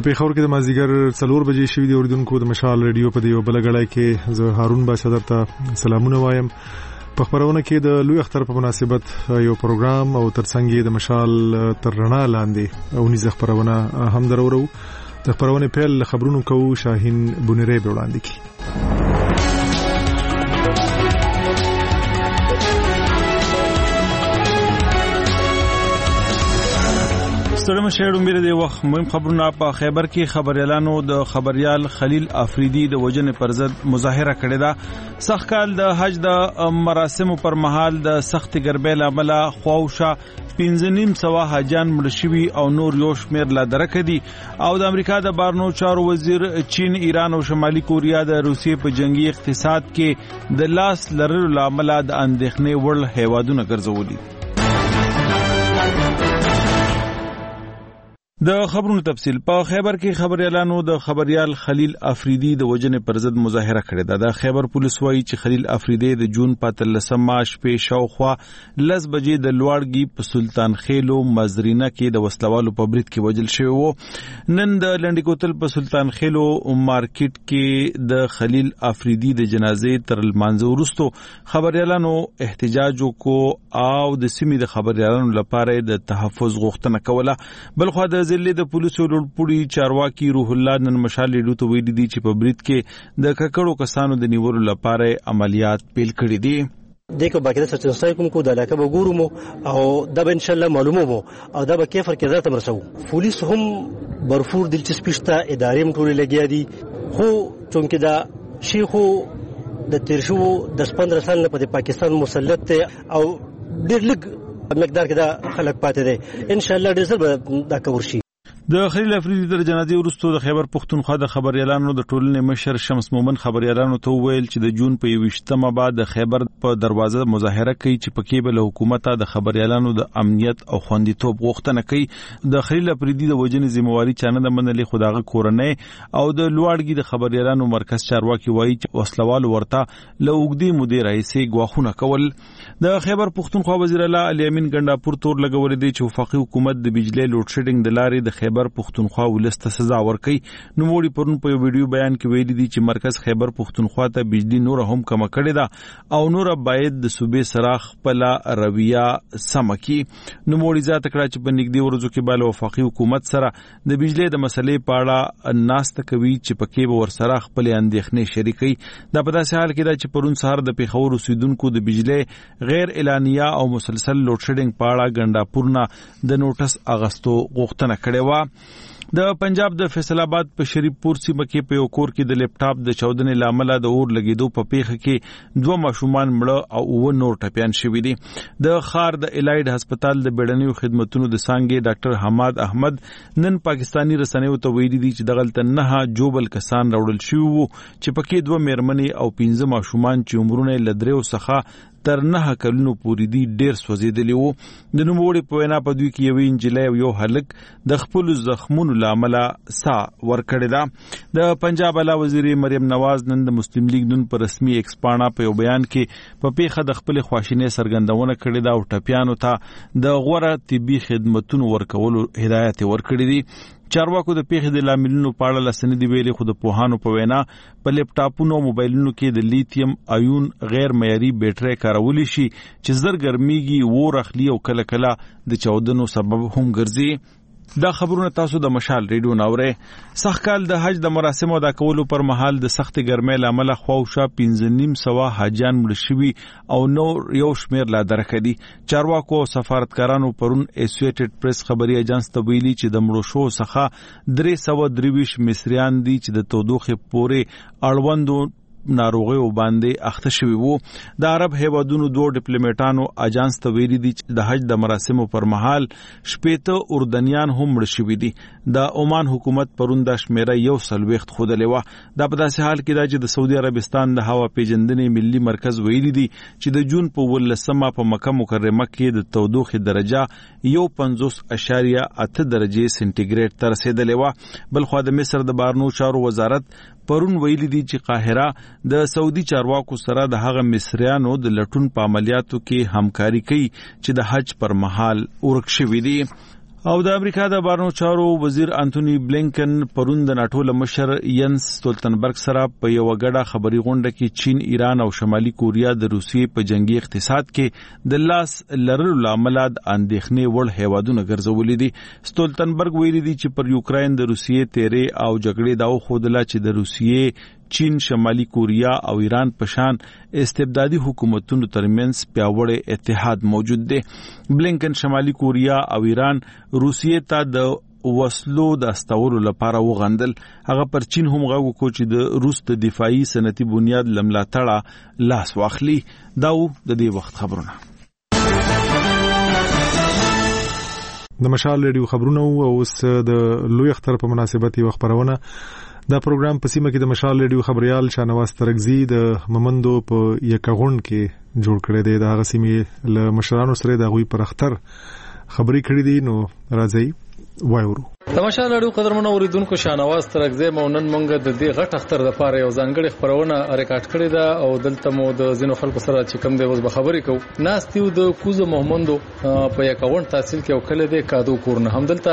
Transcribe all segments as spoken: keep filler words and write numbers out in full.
په پیښور کې د مازدیګر څلور بجې شوې دي. اوریدونکو د مشال ریډیو په دې بل غړای کې زه هارون بادشاہ درته سلامونه وایم. په خبرونه کې د لوی اختر په مناسبت یو پروګرام او ترڅنګ د مشال تر رڼا لاندې او نيزه خبرونه هم درورو. د خبرونه پیل خبرونو کوو شاهین بونری به وړاندې کی. ستړم شهر امیر دی وخت مهم خبرونه په خیبر کې خبريالانو د خبريال خلیل افریدی د وجنې پر ضد مظاهره کړې ده. سخت کال د حج د مراسمو پر مهال د سخت ګربې لامل خواوشا پنځه نیم سوا حاجان مړ شوي او نور یو شمېر لا درکه دي. او د امریکا د بارنو چارو وزیر چین، ایران او شمالي کوریا د روسیې په جنگي اقتصاد کې د لاس لرلو لامل د اندېښنې وړ هیوادونه ګرځولي. د خبرونو تفصیل په خیبر کې خبريالانو د خبريال خلیل افریدی د وجنې پر ضد مظاهره کړې ده. د خیبر پولیس وایي چې خلیل افریدی د جون په تلسمه شپې شاوخوا لس بجې د لوړګي په سلطان خېلو مزرینه کې د وسلوالو په برید کې وژل شوی وو. نن د لنډی کوتل په سلطان خېلو مارکیټ کې د خلیل افریدی د جنازې تر لمانځه وروسته خبريالانو احتجاج وکړ او د سیمې د خبريالانو لپاره د تحفظ غوښتنه کوله. بلخو د ضلع د پولیسو لوړپوړي چارواکي روح الله نن مشال ریډیو ته ویلي دي چې په برید کې د ککړو کسانو د نیولو لپاره عملیات پیل کړي دي. دغه باقي سرچینې کوم کو د علاقه وګورم او دا به ان شاء الله معلومه مو او دا به کیفر کې ذات مرسو. پولیس هم برفور دلچسپي شته، ادارې هم ټول لګیا دي، خو چونکه دا شیخو د تیرشو د پندرہ سال په پاکستان مسلط او ډېر لږ مقدار کې دا خلک پاتې دي. ان شاء الله ډېر زر دا کور شي. د خلیل افریدی تر جنازې وروسته د خیبر پښتونخوا د خبريالانو د ټولنې مشر شمس مومن خبريالانو ته ویل چې د جون په یوشتمه بعد د خیبر په دروازه مظاهره کوي چې پکې به له حکومت د خبريالانو د امنیت او خوندیتوب غوښتنه کوي. د خلیل افریدی د وجنې ذمہواری چانه د منلې خداغه کورنۍ او د لوړګي د خبريالانو مرکز چارواکي وایي چې وسلوال ورته له وګړي مدیر رئیسي غواخونه کول. د خیبر پښتونخوا وزیر الله علي امین ګنڈاپور تور لګولې دی چې وفاقي حکومت د بجلی لوډ شیډینګ د لارې د خیبر پښتونخوا ولسته سزا ورکړي. نو موړي پرون په یو ویډیو بیان کې ویلي دي چې مرکز خیبر پښتونخوا ته بجلی نور هم کم کړي ده او نور باید د صوبې سره خپل رویه سم کړي. نو موړي ذات کړه چې په نږدې ورځو کې بل وفاقي حکومت سره د بجلی د مسلې په اړه ناسته کوي چې پکې به ور سره خپل اندېښنې شریکي. دا په داسې حال کې ده چې پرون سهار د پیښور اوسیدونکو د بجلی غیر اعلانیه او مسلسل لوډ شیډینګ په اړه ګنڈاپور نه د نوټس اغستو غوښتنه کړې و. د پنجاب د فیصل آباد په شریف پور سیمه کې په یو کور کې د لیپټاپ د چودنې لامل د اور لګیدو په پیښه کې دوه ماشومان مړه او اوه نور ټپيان شوي دي. د خار د الایډ هسپتال د بیړنیو خدماتو د څنګه ډاکټر حماد احمد نن پاکستانی رسنیو ته ویلي دي چې دغلت نه جوبل کسان راوړل شوی وو چې پکې دوه میرمنې او پنځه ماشومان چې عمرونه لدریو څخه تر نه کلونو پورې دي ډېر سوځېدلی وو. د نوموړي په وینا په دوی کې یوې نجلۍ او یو هلک د خپلو زخمونو له امله ساه ورکړې ده. د پنجاب اعلی وزیر مریم نواز نن د مسلم لیگ نون په رسمي ایکس پاڼه په یو بیان کې په پیښه د خپل خواشینۍ څرګندونه کړې ده او ټپیانو ته د غوړه طبي خدماتونو ورکولو هدایت ورکړی دی. چارواکو د پیښې د لاملونو په اړه لسنې دی ویلي، خو د پوهانو په وینا په لیپټاپونو او موبایلونو کې د لیتیم ایون غیر معیاري بیټرۍ کارول شي چې زر ګرميږي، و رخلی او کله کله د چاودنو سبب هم ګرځي. دا خبرونه تاسو د مشال ریډیو ناوره. سخت کال د حج د مراسمو ادا کولو پر مهال د سخت ګرمۍ لامل خواوشا پنځه نیم سوا حاجان مړ شوي او نور یو شمېر لا درکه دي. چارواکو او سفارتکارانو پرون اسوسییټډ پریس خبري اژانس ته ویلي چې د مړو شو څخه درې سوه درویش مصریان دي چې د تودوخې پورې اړوندو ناروغیو باندې اخته شوي وو. د عرب هیوادونو دوه ډیپلوماټانو اژانس ته ویلي دي چې د حج د مراسمو پر مهال شپېته اردنیان هم مړ شوي دي. د عمان حکومت پرون دا شمیره یو څلوېښت ښودلې وه. دا په داسې حال کې ده چې د سعودي عربستان د هوا پیژندنې ملي مرکز ویلي دي چې د جون په ولسمه په مکه مکرمه کې د تودوخې درجه یو پنځوس اشاریه اته درجې سنټیګریډ ته رسېدلې وه. بلخوا د مصر د بارنو چارو وزارت پرون ویلي دي چې قاهره د سعودي چارواکو سره د هغه مصریانو د لټون په عملیاتو کې همکاري کوي چې د حج پر مهال ورک شوي دي. او د امریکا د بهرنیو چارو وزیر انټونی بلینکن پرون د ناتو مشر ینس ستولتنبرګ سره په یو غړه خبري غونډه کې چین، ایران او شمالي کوریا د روسیې په جنگي اقتصاد کې د لاس لرلو لامل د اندېښنې وړ هیوادونه ګرځولې دي. ستولتنبرګ ویلي دي چې پر یوکرين د روسیې تیرې او جګړې داو خودله چې د روسیې، چین، شمالي کوریا او ایران په شان استبدادي حکومتونو ترمنځ پیاوړی اتحاد موجود دی. بلینکن شمالي کوریا او ایران روسیې ته د وسلو د استولو لپاره وغندل. هغه پر چین هم غوږ کو چې د روس د دفاعي صنعتي بنیاد لملاتړه لاس واخلي. داو د دې وخت خبرونه. د مشال ریډیو خبرونه او اوس د لوی اختر په مناسبت یو خبرونه. دا پروګرام په سیمه کې د مشال ریډیو خبريال شانواز ترغزي د ممندو په یکغون کې جوړ کړی دی. د هغه سیمې له مشرانو سره د غوي پر اختر خبري کړې دي. نو راځي وایورو تماشا لړو قدرمنو اوریدونکو شانواز ترغزي مونن مونږ د دې غټ اختر د پاره یو ځانګړي خبرونه ریکارډ کړې ده او دلته مو د زینو خلکو سره چې کوم دی اوس به خبرې کوو. ناستیو د کوزو محمدو په یکاون تحصیل کې وکړه د کادو کورنه هم دلته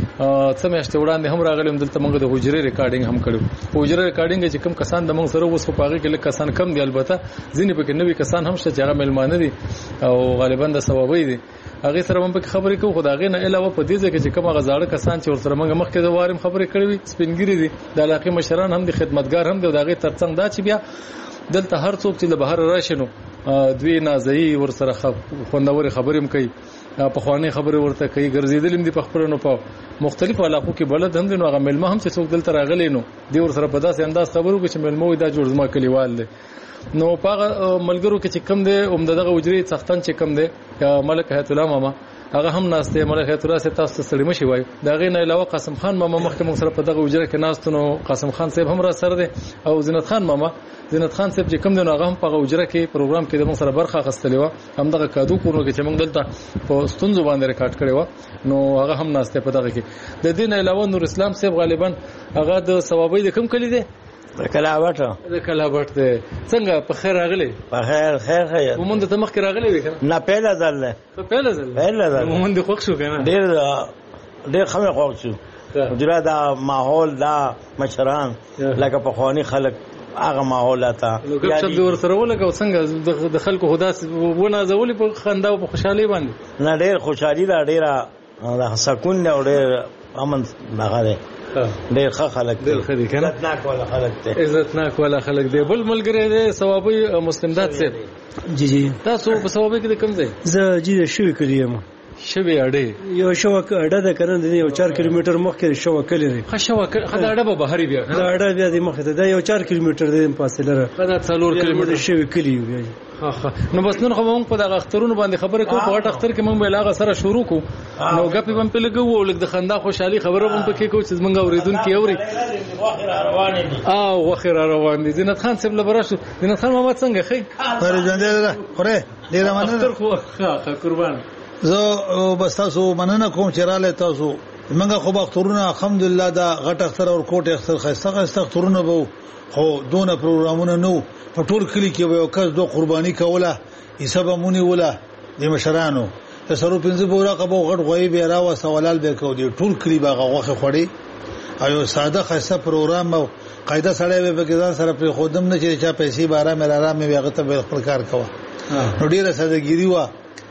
څه میاشتې وړاندې هم راغلم. دلته مونږ د حجره ریکارډینګ هم کړو. حجره ریکارډینګ چې کوم کسان د مونږ سره اوس په پاغي کې لکه کسان کم دي، البته ځینې پکې نوې کسان هم شته چې هغه ملمانه دي او غالبا د ثوابي دي. هغه سره هم په خبرې کوو. خدای نه علاوه په دې ځکه چې کوم غزاړه کسان چې ورسره موږ مخکې د وارم خبرې کړې وي سپینګری دي، د علاقې مشران هم دي، خدمتګار هم دي. دغه ترڅنګ دا چې بیا دلته هر څوک چې د بهر راشنو دوی نازئی ورسره خوندور خبرې هم کوي، په خواني خبرې ورته کوي، ګرځیدل هم دي په خبرونو په مختلفو علاقو کې بلد هم دي. نو هغه ملما هم چې څوک دلته راغلي نو دی ورسره په داسې انداز خبرو کې چې ملمو دا جوړ زما کلیوال دي. نو پاغه ملګرو کې چې کم دي عمدغه وجري څختن چې کم دي ملک حیات الله ماما هغه هم ناشته ملک حیات الله ته تاسو سړی مشي وای. دا غي نه علاوه قاسم خان ماما مخکې موږ سره په دغه وجره کې ناستونو. قاسم خان صاحب هم را سره دي او زینت خان ماما زینت خان صاحب چې کوم دی هغه هم په وجره کې پروګرام کې د موږ سره برخه اخیستلې و. هم دغه کادو کورو کې چې موږ دلته په ستونزو باندې ریکارډ کړی و نو هغه هم ناشته په دغه کې. د دین علاوه نور اسلام صاحب غالبا هغه د ثوابي د کوم کلی دی د کلاوټ د کلاوټ دی. څنګه په خیر راغلی؟ په خیر خیر خیر ومن د تمخ کې راغلی وی کنه؟ نه پهلا ځل نه په پهلا ځل پهلا ځل ومن د خوښ شو کنه؟ ډیر ډیر خمه خوښ شو. جره دا ماحول دا مشران لکه په خواني خلک هغه ماحول تا یا دې ور سره ولګو څنګه د خلکو خداس ونه زولي په خندا او په خوشحالي باندې؟ نه ډیر خوشحالي دا ډیره سکون او ډیر امن هغه ډېر ښه خلک ډېر ښه دي کنه، عزتناک والا خلک دي، عزتناک والا خلک دي. بل ملګری دی ثوابي مسلم داد صاحب. جی جی تاسو په ثوابي کې کوم ځای؟ زه جی شوی کلیم شوی اډه یو شو اډه د کنه د یو چار کیلومتر مخکې شو کلی دی. ښه شو خدای اډه به بهاري بیا دا اډه بیا د مخه ته یو چار کیلومتر دی فاصله را خدای څلور کیلومتر شوی کلی بیا. ها ها نو بس نن خو موږ په دغه اخترونو باندې خبرې کوو. په غټ اختر کې موږ بلاغه سره شروع کوو نو غپې بم په لګو او لګ د خندا خوشحالي خبره بم پکې کوو چې موږ اوریدونکو اوري. واخر روان دي او واخر روان دي. زینت خان صاحب لبراشو. زینت خان محمد څنګه خې پر ژوند ده خوره ډیر مننه. اختر خو ښه قربان زه بس تاسو مننه کوم چې رااله تاسو موږ خو اخترونه الحمدلله دا غټ اختر او کوټ اختر خسته خسته اخترونه وو خو دونه پروګرامونه نو په ټول کلی کې یو کس دوه قرباني کوله حساب مونږ ولا د مشرانو تصرف پنځه بوره قبو غټ غوي به را و سوالال به کو دي ټول کلی باغه غوخه خوري ایو ساده خاصه پروګرام او قاعده سره به کې ځان سره پر خودم نه چې چا پیسې بارا مې را مې هغه ته خپل کار کوه. نو ډیره سادهګيري و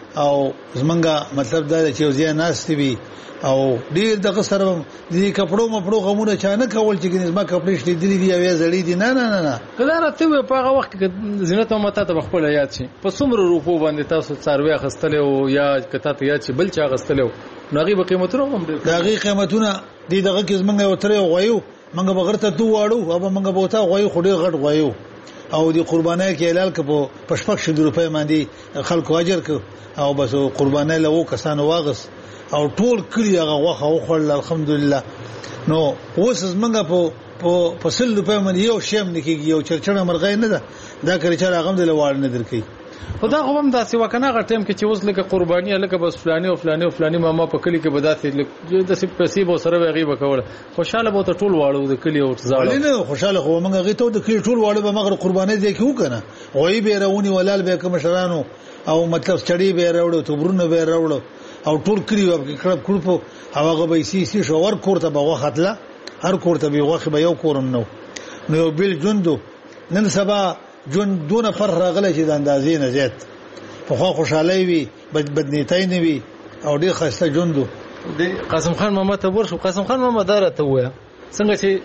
او زمونږه مطلب دا چې وزیا ناس دی او ډیر دغه سره دې کپړو مپړو غمونه چانه کول چې نظم کپړې شلې دي دی او زړې دي. نه نه نه کله راته په هغه وخت کې زینت او ماته ته خپل یاد شي په څومره روپو باندې تاسو څاروي خستلې او یا کته ته یاد شي بل چا غستلې نو هغه قیمتونه هم دي. هغه قیمتونه دې دغه کې زمونږ یو تر غویو منګه بغرته تو واړو او منګه بوتا غوي خوري غټ غویو او دې قربانای کې اعلان کړو پښپښ شل روپۍ باندې خلکو اجر ک او بس قربانای له کسانو واغس او ټول کلی هغه واخه خو الحمدلله. نو اوس زمونږ په په فصل روپۍ باندې یو شیم نکیږي یو چرچړه مرغې نه ده دا کړي چې هغه د لوړ نه درکې. خدا خو هم داسې وکنه غ ټیم کې چې اوس لکه قرباني لکه بس فلاني او فلاني او فلاني ماما په کلی کې بداسې د سپ پیسې به سره غیبه کوله خوشاله به ټول واړو د کلی او ځاړو نه خوشاله خو موږ غي ته د کلی ټول واړو به مغر قرباني دې کې وکنه وای به راونی ولال به کوم شرانو او مطلب چړی به راوړو تبرونه به راوړو او ټول کلی و کړه کړو هغه به سي سي شاور کوړه به وختله هر کوړه به وخت به یو کورم نو نو بل جوندو نن سبا جون دونه پر راغله چې د اندازې نه زیات په خو خوشاله وي بدنیتای نه وي او ډیر خسته جوندو د قاسم خان ماما ته ورشو قاسم خان ماما دار ته ویا څنګه چې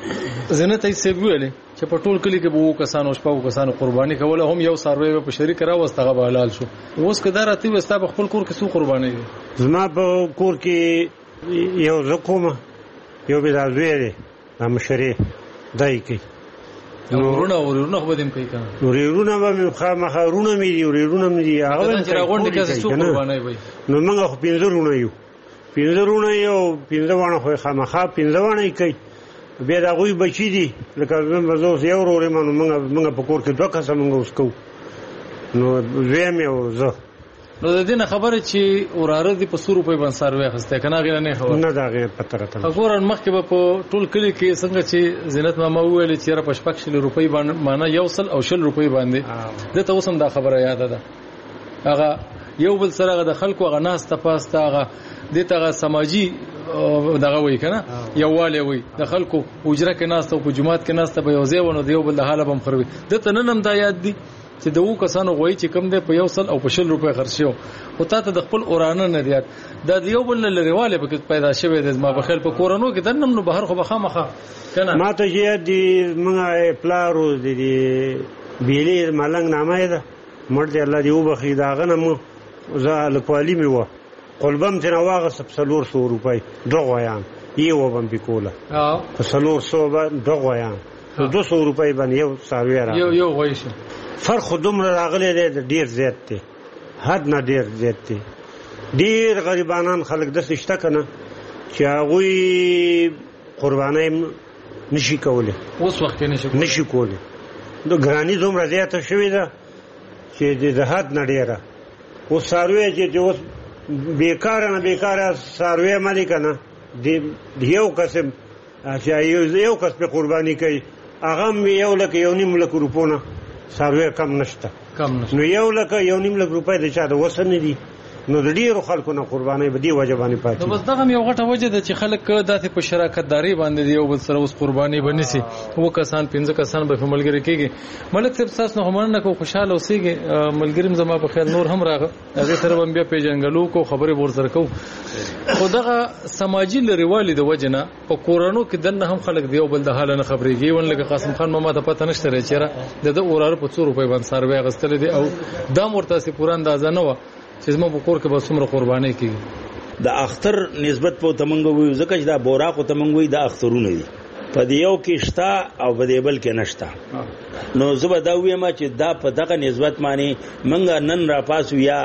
زنت یې سی ویلې چې په ټول کلی کې به وو کسانو شپږ کسانو قرباني کوله هم یو سروي په شریک راوستغه به حلال شو اوس کدار ته وستا په خپل کور کې سو قرباني زما په کور کې یو زکومه یو به راځوي د مشري دای کی ورونه ورونه خو دیم کوي کنه ورونه به خامخا رونه مې ورونه مې هغه چې راغونډه کې سو قرباني وي نو موږ خو پینځه رونه یو پینځه رونه یو پینځه وانه خو خامخا پینځه وانه کوي بیا دا غوي بچی دي لکه زموږ زوس یو ورې مونږ موږ په کور کې دوه کسه موږ اوس کو نو زم یو زه نو د دې خبره چې وراره دي په sto روپۍ باندې سروي خسته کنه غیر نه خبر نه دا غیر پته راته وګورن مخکې به په ټول کلی کې څنګه چې زینت ماما ویل چې را پښپک شل روپۍ باندې معنا یو سل او شل روپۍ باندې د ته اوسم دا خبره یاد ده هغه یو بل سره د خلکو غ ناس تپاسته هغه دته سماجی دغه وای کنه یواله وای د خلکو اجره کې ناس ته په جمعات کې ناس ته به یو ځای ونه دی یو بل د حاله بم خروي د تننم دا یاد دي چې دوه کسانو غوي چې کم دی په یو سل او په شل روپۍ خرڅیو او تا ته د خپل اورانه نه دیات د یو بل نه لريواله به پیدا شوی د ما بخیل په کورونو کې دنم نو بهر خو بخامخه کنه ما ته یاد دي موږ پلارو دي بیلی ملنګ نامه ده مرد الله دی وبخي داغه نه زه لکوالی می و قلبم تن واغه سلور سو روپۍ دغویان یو بم بکوله اه سلور سو به دغویان دو سو روپۍ باندې یو ساروی را یو یو وایشه فرق دومره راغلی دی ډیر زیات دی حد نه ډیر زیات دی ډیر غریبانان خلک د سشته کنه چې هغه قربانای نشي کوله اوس وخت نشي نشي کوله د ګرانی دومره زیاته شوې ده چې د حد نه ډیره او ساروی چې اوس بیکار نه بیکار ساروی مالک نه دی یو قسم چې یو کس په قرباني کوي هغه یو لکه یو نیم لک روپونه ساروی کم نشته کم نشته نو یو لکه یو نیم لک روپۍ د چا د وسن دي نو د ډیرو خلکو نه قرباني به دی وجبانی پاتې نو بس دغه یو غټه وجه ده چې خلک داسې په شراکت داری باندې یو بل سره اوس قرباني بنسي وو کسان پنځه کسان به ملګری کېږي ملک صاحب تاسو نو هم نه کو خوشاله اوسېږي ملګریم زما په خیال نور هم راغه هغه سره هم بیا پیژنګلو کو خبره ور سره کو خو دغه سماجی لريوالي د وجنه په کورانو کې دنه هم خلک دیو بل د حاله نه خبرېږي ون لکه قاسم خان ماما ته پته نشته چیرې د اورار په څو روپۍ باندې سروي غستل دي او دا مرته سي پوران اندازه نه و چې زما په کور کې به څومره قرباني کیږي د اختر نسبت په تمنګو وي ځکه چې دا بوراق او تمنګوي د اخترونه دي په دیو کې شتا او په دی بل کې نشتا نو زه دا وایم چې دا په دغه نسبت معنی منګه نن را پاسو یا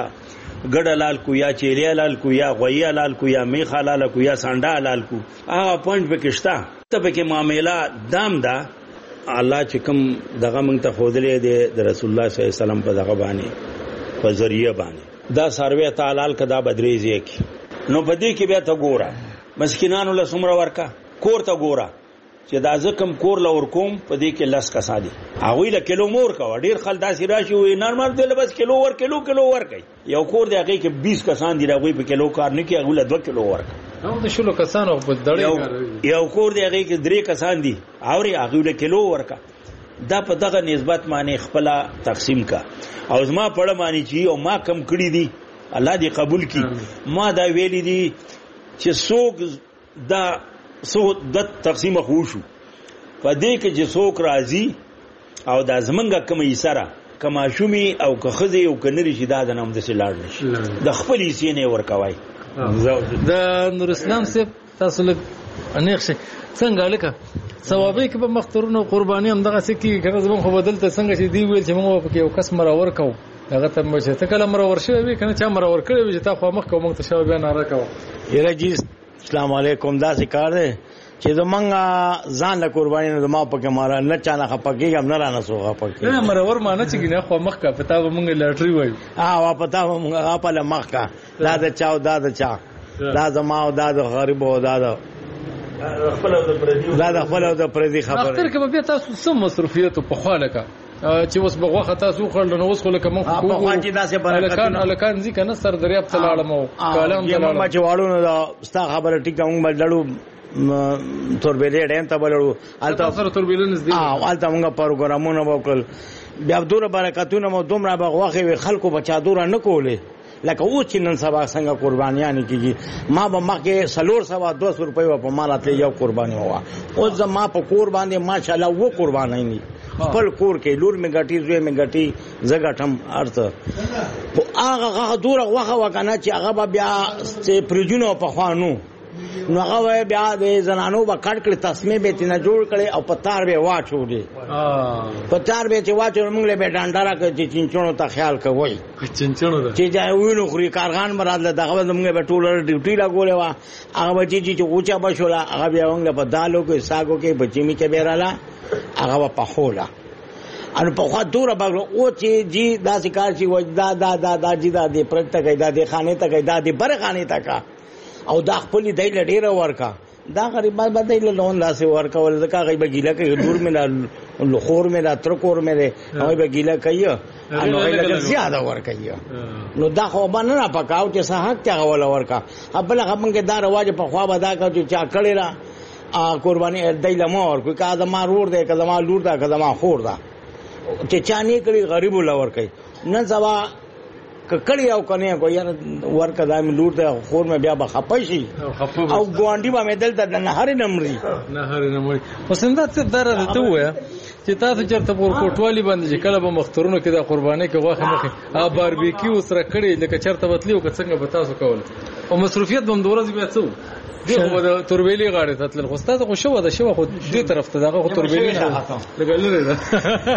ګډ لال کو یا چیریا لال کو یا غویا لال کو یا میخ لال کو یا سانډا لال کو هغه پوینټ په کې شتا ته په کې معاملې دام دا الله چې کوم دغه مونږ ته خودلې دي د رسول الله صلی الله علیه وسلم په دغه باندې په ذریعہ باندې دا سروي تعالی کدا بدریزي کی نو پدې کې بیا ته ګوره مسکینانو له سمره ورکا کور ته ګوره چې دا ځکم کور لور کوم پدې کې لس کسا دي هغه له کیلو مور کا ډیر خل داسې راشي وي نارمل دی بس کیلو ور کیلو کیلو ور کوي یو کور دی هغه کې بیس کسان دي هغه په کیلو کار نه کوي هغه له دوه کیلو ور کوي نو د شلو کسانو په دړې یو کور دی هغه کې درې کسان دي اوري هغه له کیلو ور کا دا په دغه نسبت معنی خپل تقسیم کا او زما پړه معنی چې او ما کم کړی دي الله دې قبول کړي ما دا ویلي دي چې څوک دا سو د تقسیم خوشو په دې کې چې څوک راضي او دا زمنګ کوم یې سره کما شومي او که خزي او کنري چې دا د نام د سلاړ نشي د خپل یې سینې ورکوي د نور اسلام سي تاسو له انښه څنګه لکه ثوابې کې په مختورونو قرباني هم دغه سکی کنه زمون خو بدلته څنګه چې دی ویل چې موږ په یو کس مرور کو هغه ته مې چې کله مرور شوی وي کنه چا مرور کړی وي چې تا خو مخ کوم ته شوی بیا نه راکاو یره جی السلام علیکم دا ذکر دی چې زمونږ ځان له قرباني نه ما پکې مارا نه چانه خپګي هم نه رانه سوغه پکې نه مرور مانه چې ګنه خو مخ کا پتا مونږ لاټري وای ها وا پتا مونږ په مخ کا لا د چاو دا د چا دا زما او دا د غریب او دا د خپل د پردي دا د خپل د پردي خبره اختر کې بیا تاسو سم مصرفیت په خاله کا چې اوس بغوخه تاسو خړل نو اوس خو لکه مونږ په خواجه داسې الکان الکان ځي کنه سر دریاب ته لاړم او کالم ته لاړم چې واړو نو ستا خبره ټیک مونږ بلړو توربېلې ډیم ته بلړو الته سره توربېلې نږدې اه الته مونږ پروګرامونه وکړل بیا دوره برکتونه مو دومره بغوخه خلکو بچا دوره نه کولې لکه اوس چې نن سبا څنګه قربانیان کیږي ما به مخکې سلور سوا دو سو روپۍ په مالات یو قرباني هوا اوس زما په کور باندې ماشاءالله و قربانای نه خپل کور کې لور می غټي زوی می غټي زګټم ارته هغه هغه دوره وخه وکنه چې هغه بیا پرجونو په خوانو نو هغه بیا د زنانو په کټ کړ تسمه به تنه جوړ کړي او پتار به واچوړي ا پتار به چې واچوړ موږ له به ډانډارا کې چې چنچونو ته خیال کوي چنچونو چې دا وینو خوري کارغان مراد له دغه موږ به ټول ډیوټي لا ګولې وا هغه چې چې اوچا بشولا هغه بیا موږ په دالو کې ساګو کې بچمی کې بیراله هغه په خولا ان په خوا دوره باغ او چې جی داسې کار چې وجدا دا دا دا جی دا دې پرته کې دا دې خانه ته کې دا دې بر خانه ته کا او دا خپل دای لډیره ورکا دا غریبان باندې له لون لاسه ورکا ول ځکه غیبه ګیله کې دور مې له خور مې را تر کور مې ده هغه به ګیله کوي انو غیله زیاده ورکا نو دا خو باندې نه پکاو چې صحت ته غول ورکا خپل خپل کې دا رواج په خوا بدا کا چې چا کړی را قرباني دای لمور کوي کا زما رور ده کا زما لور ده کا زما خور ده چې چانی کړي غریب لور کوي نن سبا ککړی او کنه کو یار ورکه دایم لور ته خور مې بیا بخپشي او ګوانډي با مې دلته نه هر نمرې نه هر نمرې پسنده ته درته ته وای چې تاسو چرته پور کوټوالي باندې چې کله به مخترونو کې د قرباني کې واخه مخه ا باربیکیو سره کړي لکه چرته وتلیو که څنګه به تاسو کول او مصروفیت به دوره بیا څو دغه د توربېلې غاړه ته تل خو ستاسو خو شو ده شو خو دې طرف ته دغه توربېلې نه لګلره ده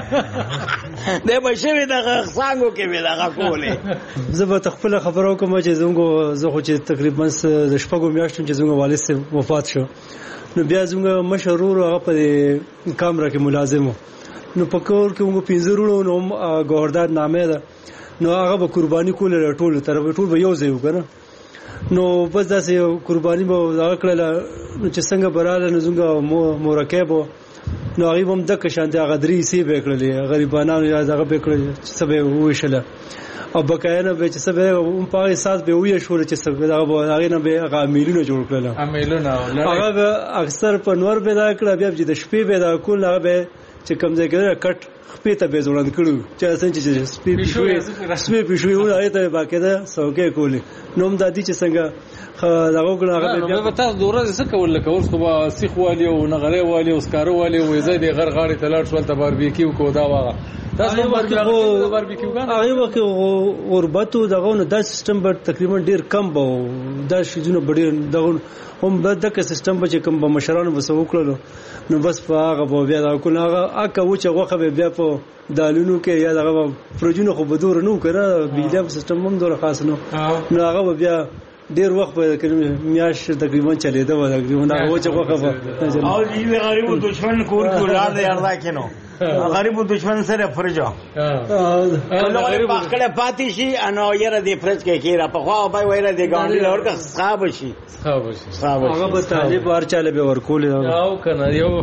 د بشوي دغه څنګه کې ویل هغه کولې زه به خپل خبرو کوم چې زموږ زه خو چې تقریبا د شپږو میاشتو چې زموږ والد سي وفات شو نو بیا زموږ مشرور هغه په کامره کې ملازم نو په کور کې موږ پینځرونو نو ګوهردار نامه ده نو هغه به قرباني کوله ټول تر ټول به یو ځای وکړه نو بس داسې قرباني به دا کړل چې څنګه براله نو زموږ مرکب نو هغه هم د کشانته غدري سی به کړلې غریبانو یا دغه به کړل چې سبه وښله او بقاینه به چې سبه هم په اساس به وې شو چې سبه دغه هغه نه به غامیلونه جوړ کړل غامیلونه هغه اکثر په نور به دا کړ بیا چې د شپې به دا کول هغه به چې کم ځای کې کټ خپې ته به ځوړند کړو چې څنګه چې سپې پښوی سپې پښوی وایي ته باقاعده سوګه کولې نوم دادی چې څنګه دغه کړه هغه بیا به تاسو دوره څه کول لکه اوس خو سیخ والی او نغره والی او سکارو والی او زید غر غاړي تلاړ شول ته باربیکیو کو دا واغه تاسو باربیکیو غان هغه وخت غربت دغه نو دا سیستم به تقریبا ډیر کم به دا شیزونه ډیر دغه هم به دغه سیستم به کم به مشرانو وسو کړلو نو بس په هغه بیا دا کول هغه اکه و چې غوخه بیا په دالونو کې یا دغه پروژینو خو بدور نه کړه بیلاب سیستم هم ډیر خاص نو نو هغه بیا ډیر وخت په میاش تقریبا چلیدا و تقریبا هغه چې غوخه او دې غریب دشمن کور کې ولار دی اردا کینو غریب دشمن سره فرجو کله پاکله پاتې شي انو یره دې فرج کې کیرا په خوا به وایره دې ګاونډي لور کا صاحب شي صاحب شي صاحب هغه به طالب ورچاله به ورکول او کنه یو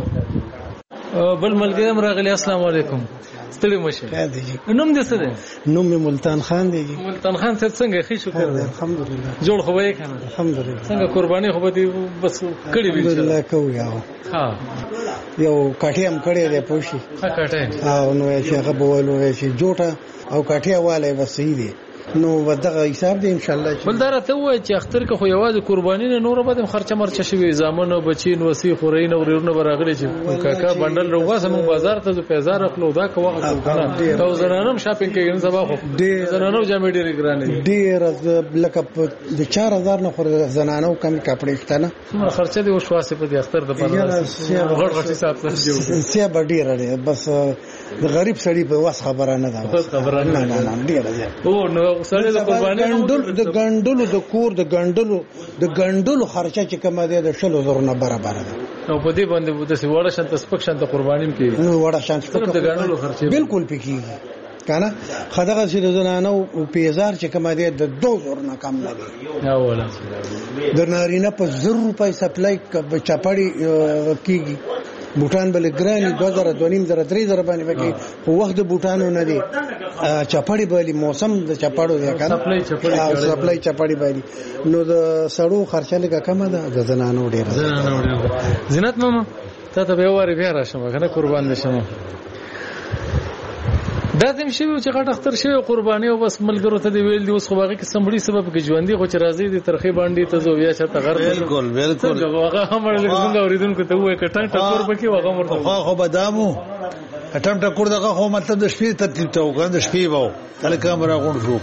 بل ملګری راغلی السلام علیکم ستړي مشه نوم دې څه دی نوم ملتان خان دی ملتان خان څه څنګه ښه شکر دی الحمدلله جوړ خو یې کنه الحمدلله څنګه قرباني خو به بس کړی وی الحمدلله کوي ها یو کاټي هم کړی دی پوښي ها کاټي او نو چې هغه بولو چې جوړه او کاټي والے وسې دی نو ودغه حساب دی ان شاء الله بل درته وای چې اختر کې خو یوازې قرباني نه نور به خرچه مرچه شوی زامنو بچین وسی خورین او ورونه براغلي چې کاکا بندل روغه سمون بازار ته پیزار خپل دا کوه کنه او زنانم شاپینګ کې ان سبا خو زنانو جامې ډېرې ګرانې ډېر لکه د چار هزار نه خور زنانو کم کپڑے شته نه خرچه دی وشواسه په اختر د پاره غړ غړ حساب ته جوړ سی ډېر بس د غریب سړي په واس خبره نه ده خبره نه نه ډېر او نو سړی د قرباني د ګندلو د کور د ګندلو د ګندلو خرچه چې کومه ده د شلو زره نه برابر ده نو په دې باندې د سیواړه شانت سپک شانت قرباني کې نو وړه شانت سپک د ګندلو خرچه بالکل پکې کنه خدغه چې د زنانو او پیزار چې کومه ده د دوه زره نه کم نه دي یا ولا د نارینه په زر روپۍ سپلای چاپړی کیږي بوټان بل ګراني دوه زره دوه نیم زره درې زره باندې وکي په وخت د بوټانو نه دي چپاړي باندې موسم د چپاړو دی کنه سپلای چپاړي سپلای چپاړي باندې نو د سړو خرچه لګه کم ده د زنانو ډیره زنانو ډیره زینت ماما ته ته به واره بیا راشم کنه قربان نشم دا زم شی چې غټ اختر شی قرباني او بس ملګرو ته دی ویل دی اوس خو باقي کې سمبړي سبب کې ژوندۍ خو چې راځي دي ترخی باندې ته زو بیا چې تغر بالکل بالکل هغه هم څنګه اوریدونکو ته وای کټنګ ټکور بکی هغه مرته خو خو بدامو اټم ټکور دغه خو مطلب د شپې ترتیب ته وګڼه د شپې وو کله کیمرا غون شو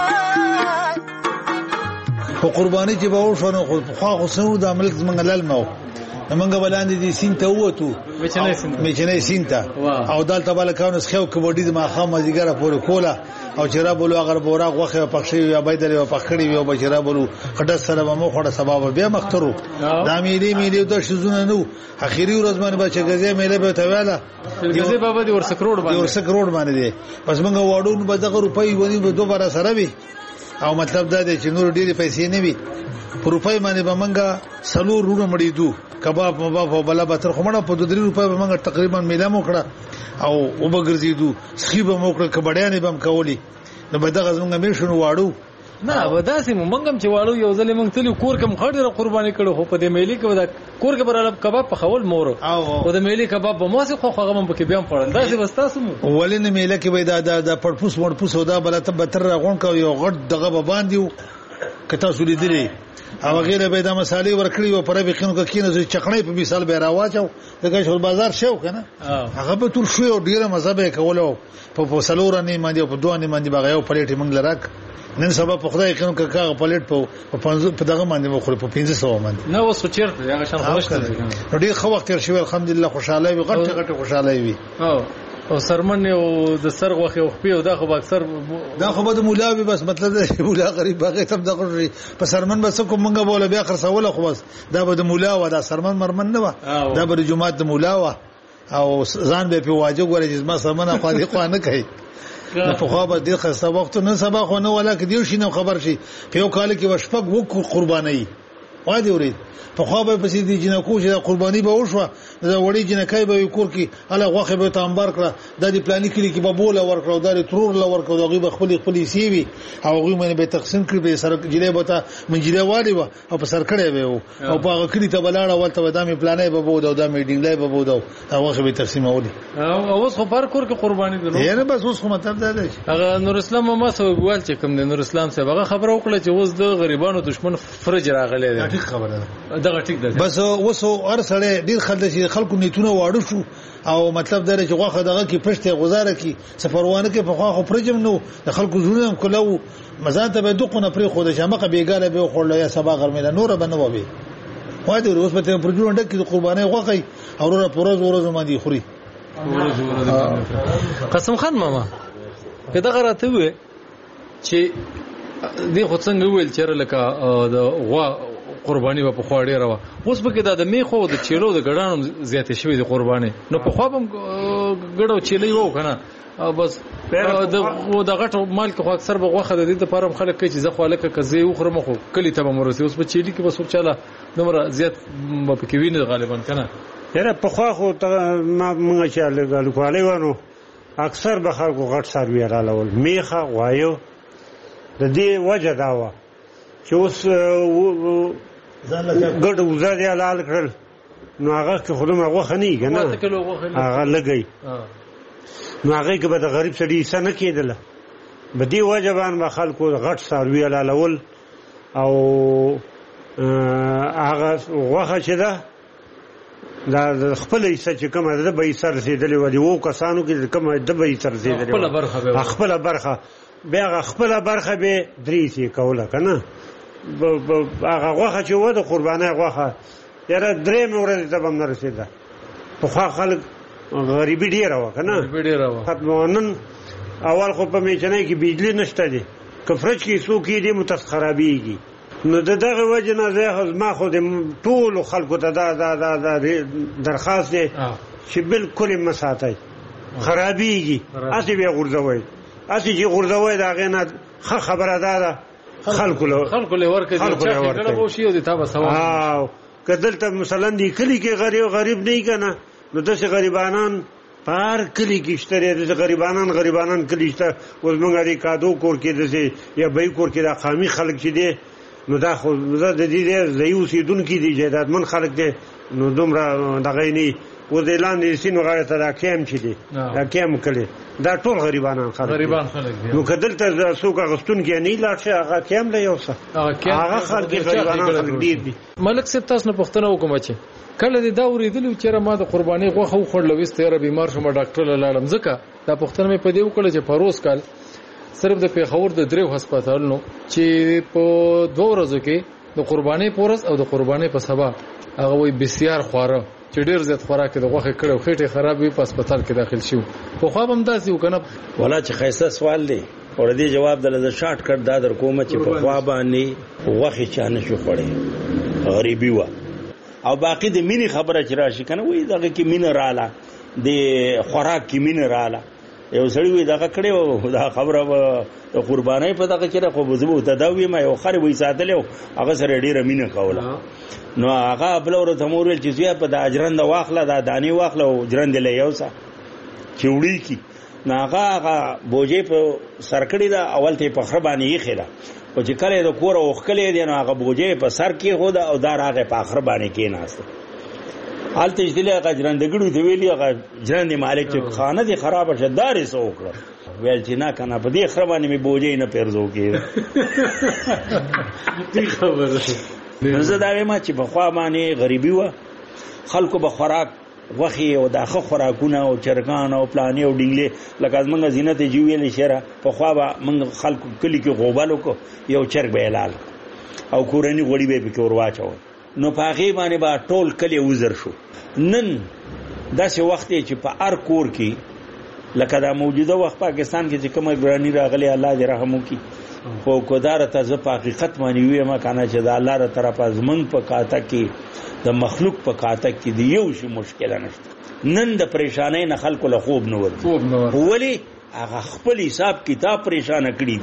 قرباني چې به وشو نو خو خو سنو د ملک زمنګ لال مو منګه بلاندې دي سینته وته میچنې سینته میچنې سینته او دالته بالکانو سخو کبډي د ماخه مزګره پورې کولا او چیرې بولو اگر بوراغ وخه پخشي یا بيدلې پخړې وي او بچرا بولو خټه سره مو خړه سبب بیا مخترو دا میلي میلي د شزونه نو اخیری ورځ باندې بچ غزه میله به تویاله غزه بابا دی ورسک روډ باندې ورسک روډ باندې دی پس موږ واډو به دغه روپۍ ونی به دوباره سره وي او مطلب دا دی چې نور ډېری پیسې نه وي په روپۍ باندې به موږ سلور رونه مړیدو کباب مباب او بلا به تر خمړه په دوه روپۍ به موږ تقریبا میله مو کړه او وبګرځیدو سخیبه مو کړه کبډیانې بم کولی نو به دغه زمونږ میشنو واړو نه وداسې مونږم چې واړو یو ځلې مونږ تل کور کوم خړې قرباني کړو خو په دې میلي کې ودا کور کې برالب کباب په خول مور او د میلي کباب به موسه خو هغه مونږ کې بیا پړل داسې وستاسو مو ولنه میله کې به دا د پړپوس مړپوس ودا بلته بتر راغون کو یو غټ دغه به باندې کته سولې دي او غیره به د مصالې ورکړي او پرې بخینو کې کینې چقنې په مثال به راواچو دغه شول بازار شو کنه هغه به تور شو او ډیره مزه کولو په فسلور نه باندې په دوه نه باندې بغاو پلیټ منګ لراک نن سبا په خدای کینو کې کاغه پلیټ په په دغه باندې مخ په پنځه سو باندې نو وسو چیرته هغه شان خوشته ډیر خو وخت شوی الحمدلله خوشاله وي غټه غټه خوشاله وي او او سرمن او د سرغوخه او خپې او دا خو اکثر دا خو به مولا به بس مطلب دی مولا غریب هغه تم دغه په سرمن بس کوم منګه بوله بیا خرڅول خو بس دا به د مولا و دا سرمن مرمن نه و دا به د جمعه د مولا و او ځان به په واجب غوړي چې ما سرمنه خو دې خو نه کوي نو په خو به د خسته وخت نه سبا خو نه ولا کې دیو شي نه خبر شي په یو کال کې وشپک وک قرباني وادي ورید په خو به پسې دي جنکو چې قرباني به وشوه دا وړي جنکای به کور کې اله غوخه به تامبار کړه د دې پلاني کلی کې به بوله ورکړو د ترور ل ورکړو دغه به خپل خپل سیوي او غوي مې به تقسیم کړی به سره جلې بوته منجلې والی و او په سر کړی به او په هغه کلی ته بلاړه ولته و دامه پلانې به بو دا میټینګ لای به بو دا هغه به تقسیم اولي او اوس خو پر کور کې قرباني دي یعنی بس اوس خو مطلب دا دی هغه نور اسلام ما سو ګوال چې کوم نور اسلام صاحب هغه خبره وکړه چې اوس د غریبانو دشمن فرج راغلی دی ټیک خبره ده دغه ټیک ده بس وسو ار سره ډیر خلک چې خلکو نیتونه واړو شو او مطلب دا چې غوخه دغه کې پښته گزاره کی سفروانه کې په خوا خو پرجم نو د خلکو زونه کولو مزان ته به دغه پرې خو د شمقه بیګاله به خو یا سبا غرمه نور بنو به وای د روز په ته پرجو ډک کې قرباني غوخه او ورو پروز ورو باندې خوري قسم خان ماما کدا غراته وې چې دی خو څنګه ویل چې لکه د غوا قرباني په خوا ډیره و اوس به کې دا د میخو د چیلو د ګډانو زیاتې شوې د قرباني نو په خوا هم ګډو چیلې وو کنه بس د و د غټو مال کې خو اکثر به غوخه د دې لپاره خلک کوي چې زخه لکه کزي وخرم خو کلی ته مرسي اوس په چيلي کې بس ورچاله نمبر زیات په کې ویني غالبا کنه یره په خوا خو ما موږ چې لګالو کوالي ونه اکثر به خلکو غټ سروي راول میخه غوایو د دې وجه دا و چې اوس ګډ وزاد یې لال کړل نو هغه کې خودم غوخه نه کنه هغه لګي نو هغه کې به د غریب سړي سن کېدله به دې وجه باندې خلکو غټ سروي لالول او هغه غوخه چې ده دا خپل حصہ چې کومه ده به سر رسیدلې ولې وو کسانو کې کومه ده به سر رسیدلې خپل برخه خپل برخه بیا خپل برخه به درې سي کوله کنه هغه غوخه چې و د قربانای غوخه یاره درې مورې ته هم نه رسیده په خوا خلک غریبي ډیره و کنه غریبي ډیره و ختمونن اول خو په میچنې کې بجلی نشته دي کفرج کې سو کې دي متخربيږي نو دغه وجه نه زه ما خو د ټول خلکو ته دا دا دا درخواست دی چې بالکل مساتای خرابيږي اسی به غورځوي اسی چې غورځوي دا غنه خبره ده خلکو له خلکو له ورکه چې کله وو شي او د تابه سوال او کدلته مثلا دی کلی کې غریب غریب نه کنه نو دغه غریبانان پار کلی کې شته د غریبانان غریبانان کلی شته اوس موږ لري کادو کور کې دسه یا به کور کې د قامي خلک چې دي نو دا خو د دې زيو سیدون کې دي جیدات من خلک دي نو دومره دغه نه و د اعلان دي سینو غاړه ته دا کیم چي دي دا کیم کړي دا ټول غریبانان خلک غریبان خلک دي نو کدلته سوق غستون کې نه لاړ هغه کیم له یو څه هغه خلک غریبانان خلک دي ملک صاحب تاسو نه پښتنه وکم چې کله دې دا ورېدل چې ما د قرباني غوخه خوړل وسته را بیمار شوم ډاکټر لاله ځکه دا پښتنه مې په دې وکړه چې پروس کال صرف د پیښور د دریو هسپتالونو چې په دوه ورځو کې د قرباني پورس او د قرباني په سبا هغه وي بسیار خواره چې ډیر زیات خوراک د غوخه کړو خېټه خراب وي په هسپتال کې داخل شو په خو هم داسې وکنه ولا چې خیسه سوال دی اور دې جواب دل شارټ کټ دا در کومه چې په خوا باندې غوخه چانه شو خړې غریبي و او باقی د مینی خبره چې راشي کنه وای دغه کې مين رااله د خوراک کې مين رااله یو سړی وای دغه کړي دا خبره د قربانای په دغه کې خو بزبو تداوی ما یو خر وای ساتلو هغه سره ډیره مینه کوله نو هغه بل ورته مورل چې زیات په د اجرند واخله د دانی واخله او جرند له یوسا چوړی کی ناغه هغه بوجي په سرکړی دا اول ته په خربانی یې خېلا او چې کله د کور اوخکلې دی نو هغه بوجي په سر کې هودا او دار هغه په خربانی کې ناست حالت جدي هغه جرندګړو دی ویلی هغه جرند مالک چې خانه دي خراب شه داري سو وکړه ویل چې نه کنه په دې خربانی می بوجي نه پرزو کې دې خبره زه دا وایم چې په خوا باندې غریبي و خلکو به خوراک وخی او داخه خوراکونه او چرګان او پلانې او ډینګلې لکه زمونږ زینت جوړې لشره په خوا به موږ خلکو کلی کې غوبالو کو یو چرګ به اعلان او کورنی غوړي به پکې ورواچو نو په هغه باندې با ټول کلی وزر شو نن داسې وخت چې په هر کور کې لکه دا موجوده وخت پاکستان کې چې کومه ګرانی راغلي الله دې رحم وکړي خو کودار ته ز په حقیقت باندې وی ما کنه چې دا الله تر طرفه زمنګ په کاته کې د مخلوق په کاته کې دی یو شی مشکل نشته نن د پریشانای نه خلکو له خوب نه ورته خوب نه ورته ولی هغه خپل حساب کتاب پریشان کړی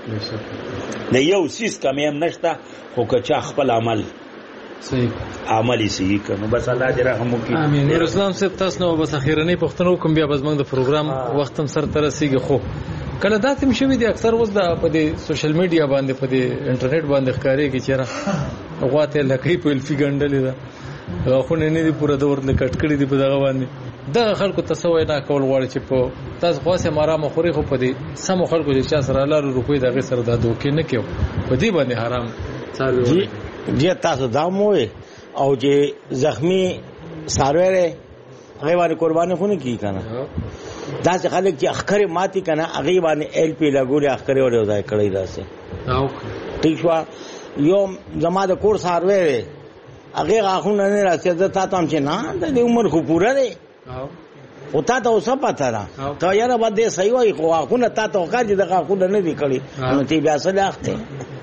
دي د یو سیس کم هم نشته خو که خپل عمل صحیح عملی صحیح کنو بس الله دې رحم وکړي امين رسول صاحب تاسو نو بس اخیرنی پښتنو کوم بیا بس موږ د پروګرام وخت هم سر ترسيږي خو کله دا تم شوی دی اکثر وز د په دې سوشل میډیا باندې په دې انټرنیټ باندې ښکاری کی چیرې غواته لکې په الفی ګندلې دا غوښنه نه دی پوره دور نه کټ کړی دی په دغه باندې د خلکو تسوي نه کول غواړي چې په تاسو خاصه مارا مخوري خو په دې سم خلکو چې چا سره لارو روپې دغه سره دا دوکې نه کېو په دې باندې حرام جی جی تاسو دا موي او چې زخمی ساروره هغه باندې قرباني خو نه کی کنه دا چې خلک چې اخکره ماتي کنه هغه باندې ایل پی لګولې اخکره ور ځای کړی داسې او ٹھیک شو یو زما د کور ساروره هغه غاخونه نه راځي دا تاسو هم چې نه د عمر خو پوره دی او تا ته اوسه پته را ته یاره باندې صحیح وای خو غاخونه تا ته وکړي د غاخونه نه دی کړی نو تی بیا سره اخته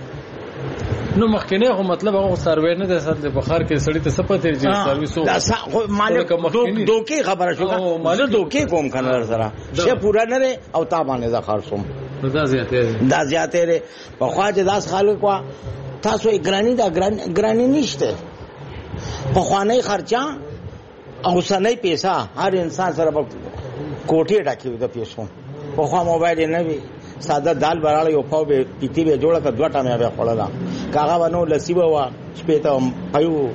نو مخکنه خو مطلب هغه سروې نه د سر د بخار کې سړی ته سپته چې سرویسو دا مالک دوکي خبره شو زه دوکي کوم کنه سره شه پورا نه او تا باندې دا خرصوم دا زیاته دا زیاته په خوا چې داس خالق وا تاسو ګرانی دا ګرانی نشته په خوانه خرچا او سنې پیسې هر انسان سره کوټه ډاکي د پیسو په خوا موبایل نه وي ساده دال براله یو پاو به پیتی به جوړه ک دوه ټامه به خړلا کاغه ونو لسی بوا شپې ته پيو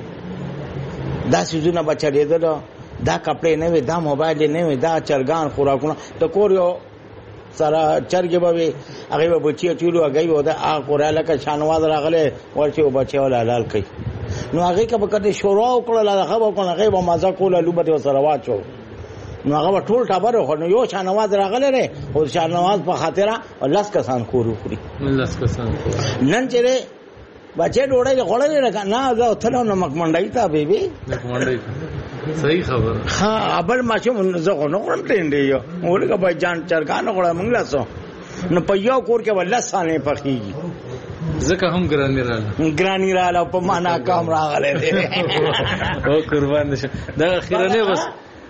دا سيزونه بچړېدل دا کپڑے نه وي دا موبایل نه وي دا چرګان خوراکونه ته کور یو سره چرګ به هغه به بچي چولو هغه به دا قراله ک شانواز راغله ورچو بچي ول حلال کوي نو هغه کبه کده شورا وکړه هغه به کنه هغه به مزه کوله لوبته سره واچو نو هغه ټول ټابر خو نو یو شانواز راغله نه او شانواز په خاطر الله کسان کورو کړی الله کسان نن چیرې بچې ډوړې غوړې نه دا ثلو نمک منډای تا بیبي نمک منډای صحیح خبر ها ابل ما چې زه نو کوم ټینډې یو ولګه به جان چرګان غوړه مونږ لاسو نو په یو کور کې ول سانه پخېږي زکه هم ګرانی رااله ګرانی رااله په معنا کام راغله او قربان نشه دا اخیرنه بس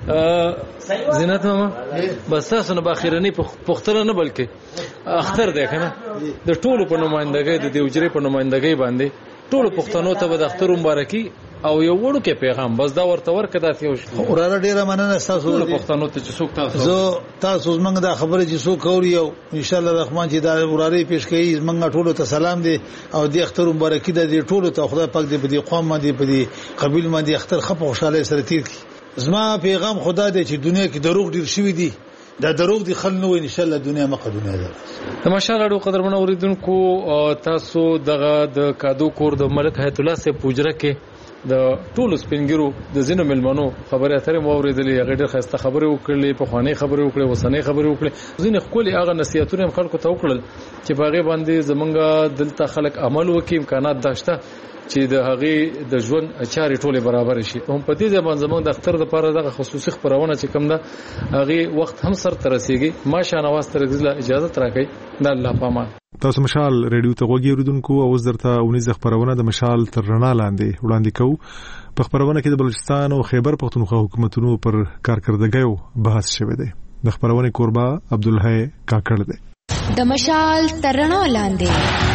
زینت ماما بس تاسو نه باخیرنی پختره نه بلکې اختر دی کنه د ټولو په نمائندګۍ د دیوجری په نمائندګۍ باندې ټولو پښتنو ته د اختر مبارکي او یو وړو کې پیغام بس دا ورته ورکړه یو اوراله ډیره مننه تاسو ټولو پښتنو ته چې څوک تاسو زه تاسو زمنګ دا خبره چې څوک اوري او ان شاء الله الرحمن چې دا وراره پیش کوي زمنګ ټولو ته سلام دی او د اختر مبارکي د ټولو ته خدای پاک دې په دې قوم باندې په دې قبیل باندې اختر خپ خوشاله سره تیر کی زما پیغام خدا دې چې دنیا کې دروغ ډیر شوی دي دا دروغ دي خل نو ان شاء الله دنیا مخه دنیا ده ماشاءالله ډو قدرمن اوریدونکو تاسو دغه د کادو کور د ملک حیات الله سے پوجره کې د ټولو سپینګرو د زینو ملمنو خبره اترې مو اوریدلې هغه ډېر خسته خبره وکړلې په خوانې خبره وکړلې وسنۍ خبره وکړلې ځینې خپل هغه نصيحتونه خلکو ته وکړل چې باغې باندې زمونږ دلته خلک عمل وکړي امکانات داشته چې د هغې د ژوند چارې ټولې برابر شي. هم په دې ځبان زمونږ د اختر لپاره دغه خصوصي خبرونه چې کوم ده هغې وخت هم سر ته رسیږي. ماشه نواز ترګزله اجازه راکړي. د الله پامان. تاسو مشال ریډیو ته غوږی اوریدونکو او درته اونیزه خبرونه د مشال تر رڼا لاندې وړاندې کوو. په خبرونه کې د بلوچستان او خیبر پختونخوا حکومتونو پر کارکردګیو بحث شوی دی. د خبرونه کوربه عبدالحی کاکړ دی. د مشال تر رڼا لاندې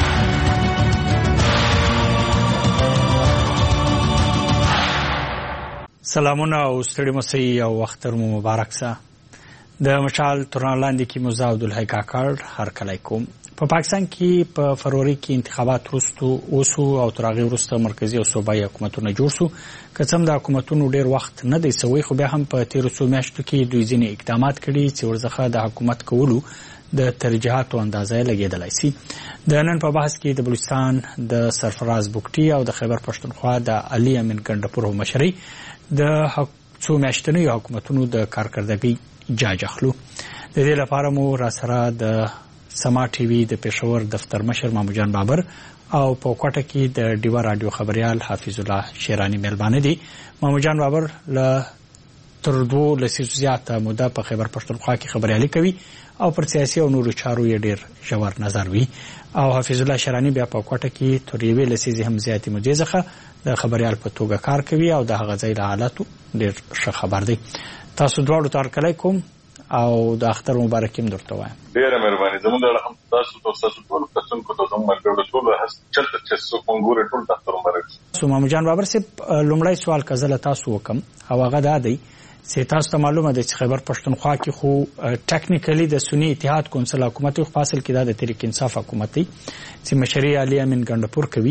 سلامونه او ستړي مسئ او اختر مو مبارک سه. د مشال تر رڼا لاندې کې مو زه عبدالحی کاکړ هر کلی کوم. په پاکستان کې په فروری کې انتخابات وروسته وسو او تر هغې وروسته مرکزي او صوبایي حکومتونه جوړ شو. که څه هم د حکومتونو ډېر وخت نه دی سوی، خو بیا هم په تېرو څو میاشتو کې دوی ځینې اقدامات کړي چې ورڅخه د حکومت کولو د ترجیحاتو اندازه لګېدلی سي. د نن په بحث کې د بلوچستان د سرفراز بوکټي او د خیبر پښتونخوا د علي امین ګنډپور مشرۍ د څو میاشتنیو حکومتونو د کارکردګۍ جاج اخلو. د دې لپاره مو راسره د سما ټي وي د پېښور دفتر مشر ماموجان بابر او په کوټه کې د ډیوا رادیو خبريال حافظ الله شیرانی مهربانه دي. ماموجان بابر له تر دوه لسیزو زیاته موده په خیبر پښتونخوا کې خبريالي کوي او پر سیاسي او نورو چارو یې ډېر ژور نظر وي. او حافظ الله شیرانی بیا په کوټه کې تر یوې لسیزې هم زیاتې مودې څخه د خبريال په توګه کار کوي او د هغه ځای له حالاتو ډېر ښه خبر دی. تاسو دواړو ته هرکلی کوم او د اختر مبارک هم درته وایم. ډېره مهرباني. زموږ د هم تاسو ته تاسو ټول کسونکو ته زموږ ملګرو ټول هڅه چرته چې څو څنګه ټول د اختر مبارک. سو ماموجان بابر صاحب لومړی سوال کزله تاسو وکم او هغه دا دی چې تاسو ته معلومه ده چې خیبر پښتونخوا کې خو ټیکنیکلی د سنی اتحاد کونسل حکومت خو فاصل کې د تحریک انصاف حکومت دی چې مشري علي امین ګنډپور کوي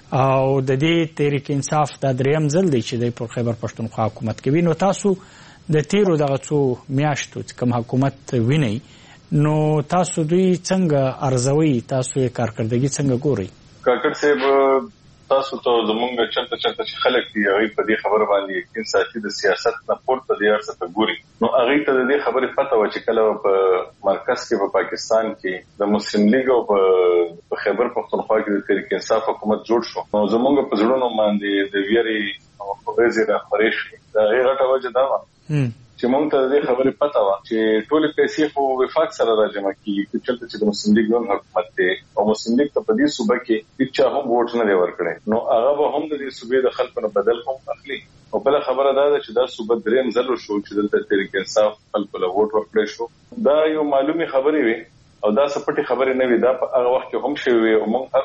او د دې تحریک انصاف د دریم ځل دی چې د خیبر پښتونخوا حکومت کوي. نو تاسو د تیرو دغه څو میاشتو چې کوم حکومت ویني نو تاسو دوی څنګه ارزوي، تاسو یې کارکردګي څنګه ګوري؟ کاکړ صاحب تاسو ته زمونږ چرته چرته چې خلک دي هغه په دې خبره باندې یقین ساتي د سیاست نه پورته دی ارڅ ته ګوري. نو هغه ته د دې خبره پته و چې کله په مرکز کې په پاکستان کې د مسلم لیگ او په خیبر پښتونخوا کې د تحریک انصاف حکومت جوړ شو نو زمونږ په ځړونو باندې د ویری او په وزیر خبرې شي دا غیرته وجه دا چې مونږ ته د خبرې پته و چې ټول پیسې خو وفاق سره راجمع کیږي چې چلته چې د مسلم لیگ نو حکومت دی او مسلم لیگ ته په دې صوبه کې هیڅ هم ووټ نه دی ورکړی نو هغه به هم د دې صوبې د خلکو نه بدل هم اخلي. او بل خبره دا ده چې دا صوبه دریم ځل شو چې دلته تحریک انصاف خلکو له ووټ ورکړی شو. دا یو معلومي خبرې وي او دا سپټي خبرې نه وي. دا په هغه وخت کې هم شوی وي او موږ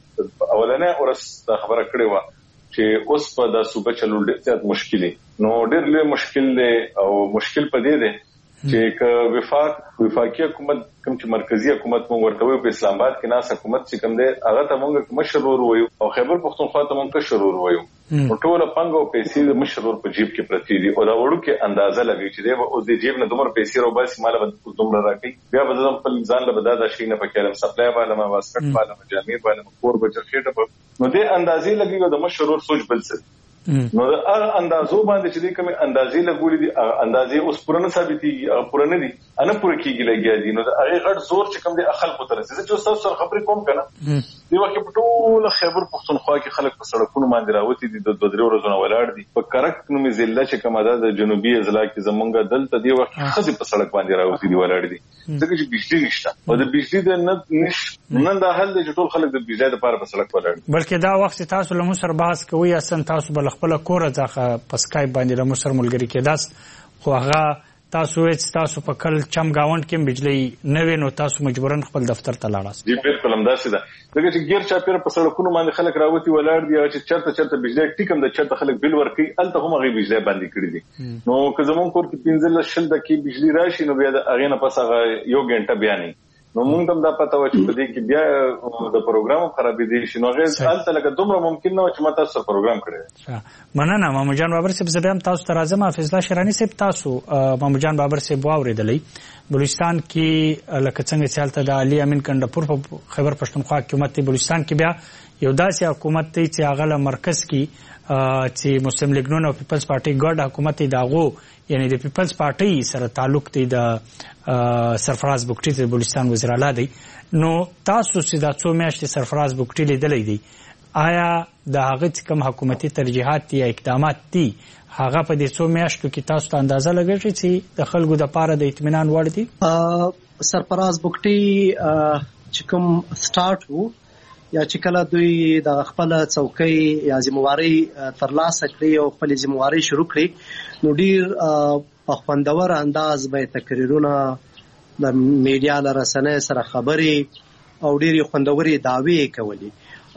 هر اولنې اورس دا خبره کړې و چې اوس په دا صوبه چلول ډېر مشکل دی. نو ډېر لوی مشکل دی او مشکل په دې دی چې ک وفاق وفاقي حکومت کوم چې مرکزی حکومت مونږ ورته وي په اسلام آباد کې ناس حکومت چې کوم دی هغه ته مونږ مشرور وایو او خیبر پښتونخوا ته مونږ شرور وایو. ټول پنګ او پیسې د مشرور په جیب کې پرتی دي او دا وړو کې اندازه لګي چې دی او د جیب نه دومره پیسې رو باسي مال به دومره راکړي بیا به زم خپل ځان له بداده شي نه پکې لم سپلای باندې ما واسکټ باندې جامې باندې کور بچ خېټه په نو دې اندازې لګي او د مشرور سوچ بل څه نو دا اندازو باندې چې کوم اندازې لګولې دي اندازې اوس پوره نه ثابتېږي پوره نه دي انا پوره کېږي لګیا دي. نو دا هغه غټ زور چې کوم دي خلکو ته رسېږي چې تاسو سره خبرې کوم کنه دی وخت په ټول خیبر پښتونخوا کې خلک په سړکونو باندې راوتی دي د دوه درې ورځې ولاړ دي په کرک نومي ضلع چې کومه ده د جنوبي اضلاع کې زمونږ دلته دی وخت خزي په سړک باندې راوتی دي ولاړ دي ځکه چې بجلی نشته او د بجلی د نه نن دا حل دی چې ټول خلک د بجلی لپاره په سړک ولاړ دي. بلکې دا وخت تاسو له موږ سره بحث کوي اصلا تاسو بل خپل کور ځخه په سکایپ باندې له موږ سره ملګری کېداست خو هغه تاسو هیڅ تاسو په کل چم گاوند کې بجلی نه وینو تاسو مجبورن خپل دفتر ته لاړاست. جی بالکل همداسې ده ځکه چې غیر چاپیر په سړکونو باندې خلک راوتی ولاړ دي چې چرته چرته بجلی ټیکم د چرته خلک بل ورکي الته هم هغه بجلی باندې کړی دي. نو که زمون کور کې پنځه شل دقیقې بجلی راشي نو بیا د هغه نه پس هغه یو غنټه بیا نه نو موږ هم دا پته و چې په دې کې بیا د پروګرام خرابې دي شنو غیر الته لکه دومره ممکن نه چې ما تاسو سره پروګرام کړی. مننه ماموجان بابر صاحب زه هم تاسو ته راځم. حافظ الله شیرانی صاحب تاسو ماموجان بابر صاحب واورېدلی بلوچستان کې لکه څنګه چې هلته د علي امین ګنډپور په خیبر پښتونخوا حکومت دی بلوچستان کې بیا یو داسې حکومت دی چې هغه له مرکز کې چې مسلم لیگ نون او پیپلز پارټي ګډ حکومت دی داغو یعنی د پیپلز پارټي سره تعلق دی د سرفراز بوکټي د بلوچستان وزیر اعلی دی. نو تاسو چې دا څو میاشتې سرفراز بوکټي لیدلی دی آیا د هغه کوم حکومتي ترجیحات یا اقدامات دي هغه په دې څو میاشتو کې تاسو ته اندازه لګیږي چې د خلکو د پاره د اطمینان وړ دي؟ سرفراز بوګټي چې کوم سٹارټ وو یا چې کله دوی د خپل څوکۍ یا ذمہواری ترلاسه کړی او خپل ذمہواری شروع کړی نو ډیر په خوندور انداز به تقریرونه د میډیا لرسنې سره خبري او ډیر خوندوري دعوی کوي.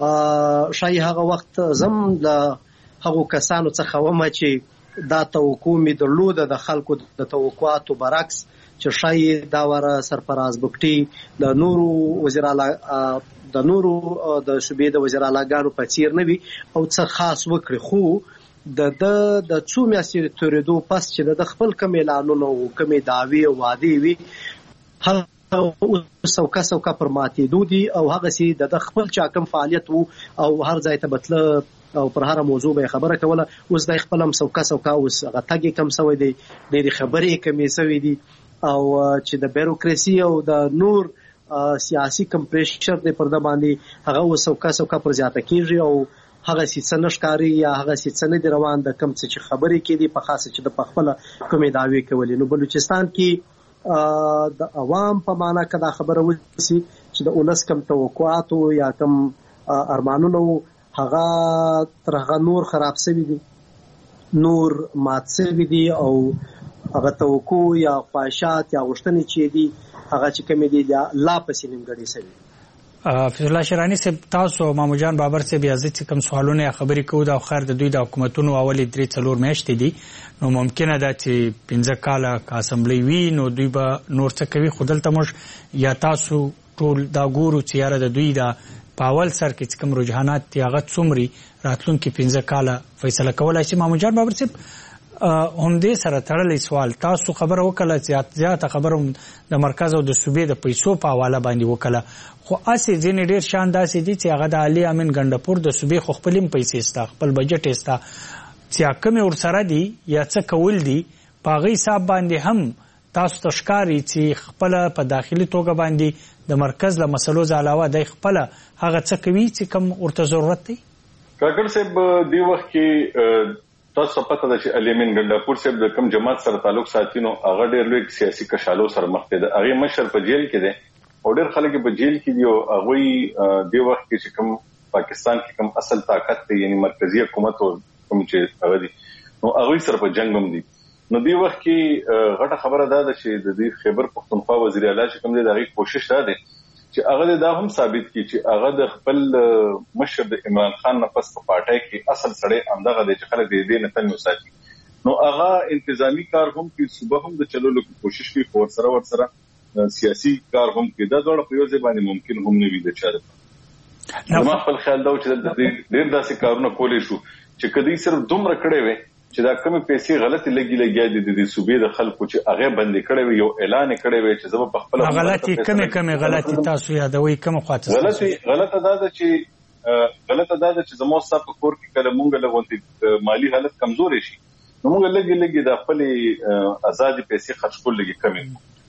شای هغه وخت زم د هغه کسانو څخه ومه چې دا توقع می درلوده د خلکو د توقعاتو برعکس چې شای دا ور سرفراز بوګټي د نورو وزیر اعلی د نورو د صوبې د وزیر اعلیګانو په څیر نه وي او څه خاص وکړي خو د د د څو میاشتې تورېدو پس چې د خپل کوم اعلانونه او کوم دعوی او وعده وي هغه سوکا سوکا پر ماتې دودي او هغه سي د خپل چا کوم فعالیت وو او هر ځای ته بتله او پر هر موضوع به خبره کوله اوس د خپل هم سوکا سوکا اوس هغه تګي کم سوي دي ډېری خبرې کمې سوي دي او چې د بیروکراسي او د نور سیاسي کمپریشر د پرده باندې هغه اوس سوکا سوکا پر زیاته کیږي او هغه سي څنښکاری یا هغه سي څنډ روان د کم څه خبرې کې دي په خاصه چې د پخپل کومې داوی کولې. نو بلوچستان کې د عوام په معنا کې دا خبره وسی چې د اولس کم توقعات یا کم ارمانونو هغه تر هغه نور خراب شوی دي نور مات شوی دي او هغه توقع یا خواهشات یا غوښتنې چې دي هغه چې کوم دي لا پسې نیمګړي شوی. فیض الله شیرانی صاحب تاسو مامو جان بابر صاحب یازد چې کوم سوالونه خبرې کوو دا خیر د دوی د حکومتونو اولي درې څلور میاشتې دي نو ممکنه ده چې پنځه کاله اسمبلی وي نو دوی به نور څه کوي خو دلته موږ یا تاسو ټول دا ګورو چې یاره د دوی د پاول سر کې کوم رجحانات دي هغه څومره راتلونکي پنځه کاله فیصله کولای شي. مامو جان بابر صاحب هم دې سره تړلې سوال تاسو خبره وکړه چې زیاته خبره د مرکز او د صوبې د پیسو په حواله باندې وکړه خو اسې ځینې ډېر شان داسې دي چې هغه د علي امین ګنډپور د صوبې خو خپل پیسې ستا خپل بجټ ستا چې کومې ورسره دي یا څه کول دي په هغې حساب باندې هم تاسو ته ښکاري چې خپله په داخلي توګه باندې د مرکز له مسلو علاوه دی خپله هغه څه کوي چې کوم ورته ضرورت دی. کاکړ صاحب دې وخت کې تاسو پته ده چې علي امین ګنډپور صاحب د کوم جماعت سره تعلق ساتي نو هغه ډېر لوی سیاسي کشالو سره مخ دی هغه مشر په جیل کې دی او ډېر خلک په جیل کې دی او هغه د وخت کې چې کوم پاکستان کې کوم اصل طاقت دی یعنی مرکزی حکومت او کوم چې هغه دی نو هغه سره په جنگ هم دي نو د وخت کې غټه خبره ده چې د دې خیبر پختونخوا وزیر اعلی چې کوم دی دغه کوشش را دي چې هغه دا هم ثابت کړي چې هغه د خپل مشر د عمران خان نه پس په پارټای کې اصل سړی همدغه دی چې خلک دې نه تنګ وساتي نو هغه انتظامی کار هم کې صوبه هم د چلولو کوشش کوي خو سره ور سره سیاسي کار هم کې دا ډول په یو ځای باندې ممکن هم نه وي د چاره نو ما خپل خیال دا چې د ډېر داسې کارونه کولې شو چې کدی صرف دومره کړې وي چې دا کومې پیسې غلطي لګي لګیا دي د صوبې د خلکو چې هغه بندي کړي وي یو اعلان کړي وي چې زما په خپل غلطي کومې کومې غلطي تاسو یادوي کوم خاطر غلطي غلطه ده چې غلطه ده چې زموږ صاحب کور کې کله مونږ لغونتي مالی حالت کمزوري شي نو مونږ لګي لګي د خپل آزادي پیسې خرج کول لګي کمې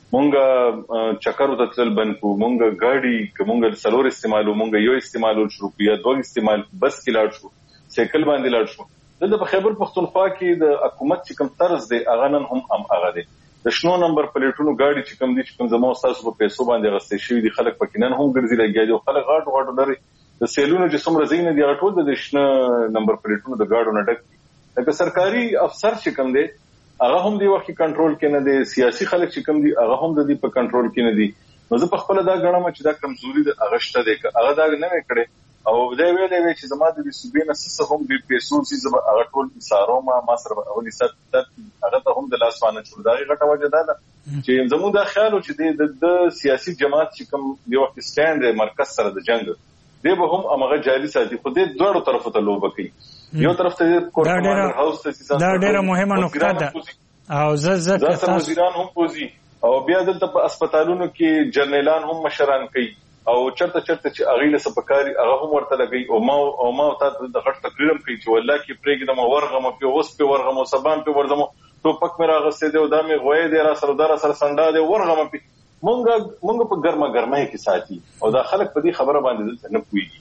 مونږ چکرو ته تل بند کو مونږ ګاډي کومګل سلور استعمالو مونږ یو استعمالو شروع یا دوه استعمال بس کې لاړ شو سایکل باندې لاړ شو دلته په خیبر پختونخوا کې د حکومت چې کوم طرز دی هغه نن هم هم هغه دی د شنو نمبر پلیټونو گاډي چې کوم دي چې کوم زموږ تاسو په پیسو باندې غستې شوی دي خلک پکې نن هم ګرځي لګیا دي خلک غاټ غاټ لري د سیلونو چې څومره زین دي ټول د شنو نمبر پلیټونو د گاډو نه ډک دي لکه سرکاري افسر چې کوم دی هغه هم دی وخت کنټرول کې نه دي سیاسي خلک چې کوم دي هغه هم د دې په کنټرول کې نه دي نو زه په خپل دا غړم چې دا کمزوري د اغشته دی هغه دا نه کړي او دا ویلې چې زما د صوبې نه څه هم د پیسو چې زما هغه ټول سارو ما ما سره اولي ست هغه ته هم د لاسوانه چور دا غټه وجه ده چې زموږ د خیال چې د سیاسي جماعت چې کوم دی وخت سټاند مرکز سره د جنگ دی به هم هغه جاري ساتي خو دې دوه طرفه ته لوب کوي یو طرف ته کورټ هاوس ته دا ډیره مهمه نقطه ده او زه زه تاسو وزیران هم پوزي او بیا دلته په هسپتالونو کې جرنیلان هم مشران کوي او چرته چرته چې اغیله سپکاري هغه هم ورته لګي او ما او ما ته د غټ تقریرم کوي چې والله کې پرېګدم ورغم په اوس په ورغم سبان په ورغم ټوپک مې راغسته دی او دا مې غوې دی را سره دار سره سنډا دی ورغم په مونږ مونږ په ګرمه ګرمه کې ساتي او دا خلک په دې خبره باندې نه پويږي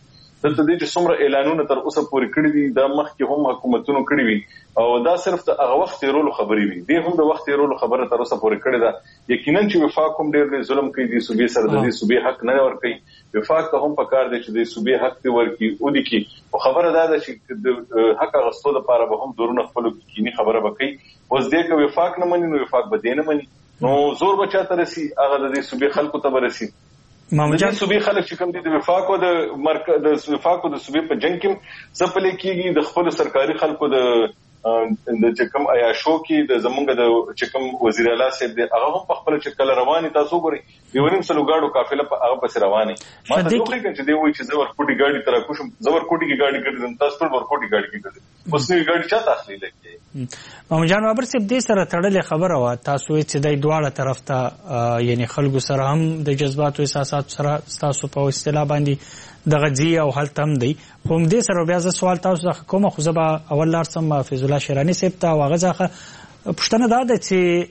دلته دې چې څومره اعلانونه تر اوسه پورې کړي دي دا مخکې هم حکومتونو کړي وي او دا صرف د هغه وخت تیرولو خبرې وي دې هم د وخت تیرولو خبره تر اوسه پورې کړې ده یقینا چې وفاق هم ډېر ظلم کوي د صوبې سره د دې صوبې حق نه ورکوي وفاق ته هم پکار دی چې د صوبې حق دی ورکړي او دي کې او خبره دا ده چې د حق غوښتلو لپاره به هم دورونه خپل کینی خبره وکړي اوس دې کې وفاق نه مني نو وفاق به دې نه مني نو زور بچا ته رسی هغه د دې صوبې خلکو ته برسي د صوبې خلک چې کوم دي د وفاق او د مرکز د وفاق او د صوبې په جنگ کې سپلې کېږي د خپل سرکاري خلکو د د چکم عیاشو کې د زمونږ د چکم وزیر اعلی صاحب دی هغه هم په خپل چکل رواني تاسو ګورئ یو نیم سلو گاډو قافله په هغه پس رواني ما ته دوی کوي چې دی وایي چې زور کوټي ګاډي تر کوم زور کوټي کې ګاډي ګرځم تاسو ټول ور کوټي ګاډي کې ګرځم اوس نو ګاډي چا تخلیل کوي محمد جان بابر صاحب دې سره تړلې خبره وا تاسو چې د دواړه طرف ته یعنی خلکو سره هم د جذبات او احساسات سره تاسو په اصطلاح باندې د غزي او حالت هم دی هم دې سره بیا ز سوال تاسو کومه خو زبا اول لار سم فیض الله شیرانی صاحب ته واغزه پښتنه دا ده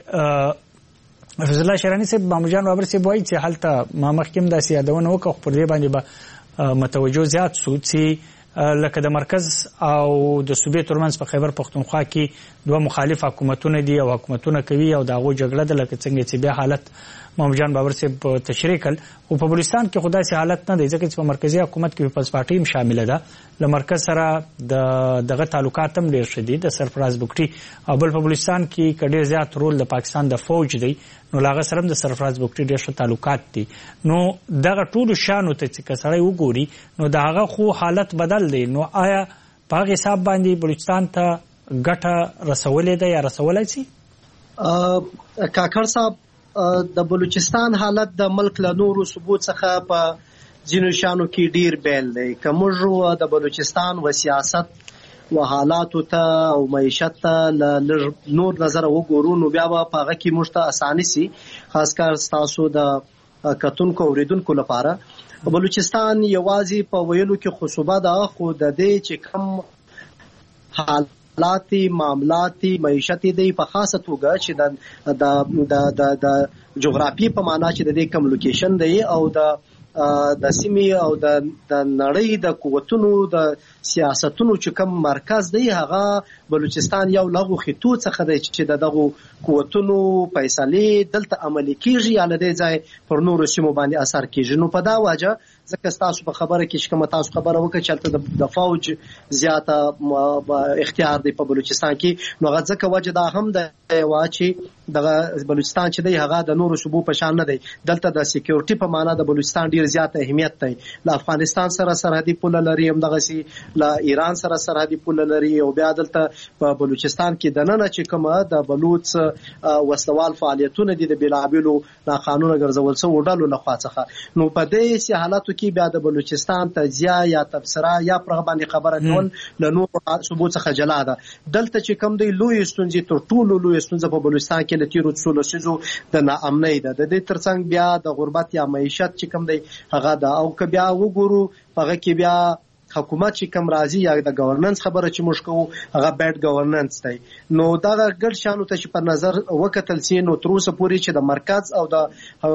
چې فیض الله شیرانی صاحب محمد جان بابر صاحب وایي چې حالت ما مخکیم د سیادونه وکړ پر دې باندې به متوجه زیات سو چې لکه د مرکز او د صوبې ترمنځ په خیبر پختونخوا کې دوه مخالف حکومتونه دي او حکومتونه کوي او داغو جګړه د لکه څنګه چې بیا حالت محمد جان بابر صاحب تشریح کړ او په بلوچستان کې خدای سي حالت نه دی ځکه چې په مرکزی حکومت کې پیپلز پارټي هم شامل ده ل مرکز سره د دغه تعلقات هم ډیر شدید د سرفراز بوکټي او بل په بلوچستان کې کډیر زیات رول د پاکستان د فوج دی نو لاغه سره د سرفراز بوکټي ډیر ښه تعلقات دي نو دغه ټول شانو ته چې کسړی وګوري نو دغه خو حالت بدل دی نو آیا په هغه حساب باندې بلوچستان ته ګټه رسولې ده یا رسولای شي کاکړ صاحب د بلوچستان حالت د ملک له نورو ثبوت څخه په ځینو شانو کې ډیر بیل دی که موږ د بلوچستان و سیاست و حالاتو ته او معیشت ته نور نظر وګورو نو بیا به په هغه کې موږ ته اساني سي خاص کار ستاسو د کتونکو اوریدونکو لپاره بلوچستان یوازې په ویلو کې خصوبه ده خو د دې چې کم حال حالاتی معاملاتی معیشت دی په خاصه توګه چې د د د د جغرافي په معنا چې د دې کم لوکیشن دی او د د سیمې او د د نړۍ د قوتونو د سیاستونو چې کم مرکز دی هغه بلوچستان یو لغو خطو څخه دی چې دغه قوتونو فیصله دلته عملي کیږي یا لدې ځای پر نورو سیمو باندې اثر کیږي نو په دا وجه ځکه تاسو په خبره کې چې کوم تاسو خبره وکړه چې د فوج زیاته اختیار دی په بلوچستان کې نو غځکه وجه دا هم د واچي د بلوچستان چې دی هغه د نورو صوبو په شان نه دی دلته د سکیورټي په معنا د بلوچستان ډیر زیات اهمیت دی له افغانستان سره سرحدي پوله لري هم دغه سي له ایران سره سرحدي پوله لري او بیا دلته په بلوچستان کې د نن چې کومه د بلوچ وسلوال فعالیتونه دي د بلابلو ناقانونه ګرځول څو ډلو لخوا څخه نو په دې سي حالاتو کې بیا د بلوچستان تجزیه یا تبصره یا پر باندې خبره کول له نور ثبوت څخه جلا ده دلته چې کوم دی لوی ستونزې تر ټولو لوی ستونزه په بلوچستان کې لتیرو څولو سيزو د ناامنۍ ده د دې ترڅنګ بیا د غربت یا معیشت چې کوم دی هغه ده او که بیا وګورو هغه کې بیا حکومت چې کم راځي یا د گورننس خبره چې موږ کوو هغه بیډ گورننس دی نو دا ګډ شانو ته چې په نظر وکتل سي نو تر اوسه پورې چې د مرکز او د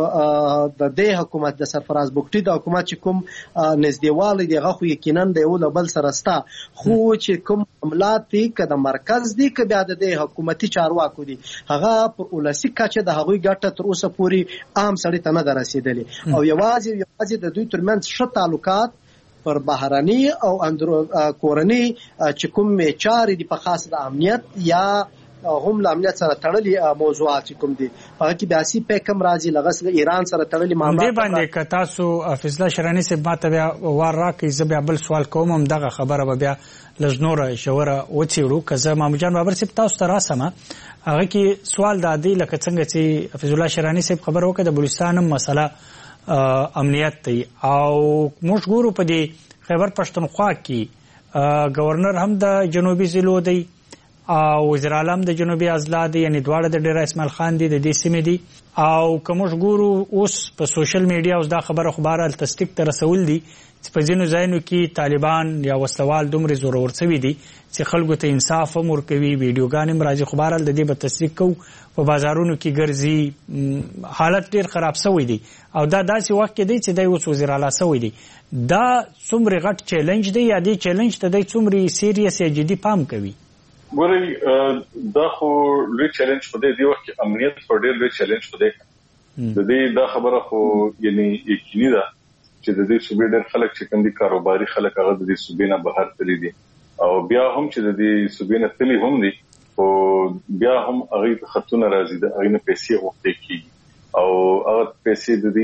د دې حکومت د سرفراز بوکټي د حکومت چې کوم نږدېوالی دی هغه خو یقینا د یو بل سره ستا خو چې کوم عملات دي که د مرکز دي که بیا د دې حکومتي چارواکو دي هغه پر ولسی کچه د هغوی ګټه تر اوسه پورې عام سړي ته نه ده رسېدلې او یوازې یوازې د دوی ترمنځ ښه تعلقات پر بهرني او اندرو کورني چې کوم چارې دي په خاص د امنیت یا هم له امنیت سره تړلي موضوعات چې کوم دي هغه کې بیا سي پیکم راځي لغه ایران سره تړلي معاملات دې باندې که تاسو حافظ الله شرانی سے ماته بیا وار راکې زه بیا بل سوال کوم هم دغه خبره به بیا لژنوره شوره وڅېړو که زه محمد جان بابر صاحب تاسو ته راسم هغه کې سوال دا دی لکه څنګه چې حافظ الله شرانی صاحب خبره وکړه د بلوچستان هم مسله امنیت دی او موږ ګورو په دې خیبر پښتونخوا کې گورنر هم د جنوبي ضلعو دی او وزیر اعظم د جنوبي اضلاع دی، یعنی دواړه د ډیر اسماعیل خان دی د دې سیمې دی. او کومش ګورو اوس په سوشل میډیا اوس دا خبره خبره تصدیق تر رسول دي چې په ځینو ځایونو کې طالبان یا وسلوال دومره زور ورڅوي دي چې خلکو ته انصاف هم ورکوي، ویډیوګانې هم راځي. خبره د دې به تصدیق کوو په بازارونو کې ګرځي، حالت ډیر خراب شوی دی او دا داسې وخت کې دی چې دی اوس وزیر اعلی شوی دی. دا څومره غټ چیلنج دی یا دې چیلنج ته دی څومره سیریس یا جدي پام کوي؟ ګورئ دا خو لوی چیلنج په دې دی وخت کې امنیت په ډېر لوی چیلنج په دې د دې دا خبره خو یعنی یقیني ده چې د دې صوبې ډېر خلک چې کوم دي کاروباري خلک هغه د دې صوبې نه بهر تللي دي او بیا هم چې د دې صوبې نه تللي هم دي او بیا هم هغه ته خطونه راځي د هغه نه پیسې غوښتل کیږي او هغه پیسې د دې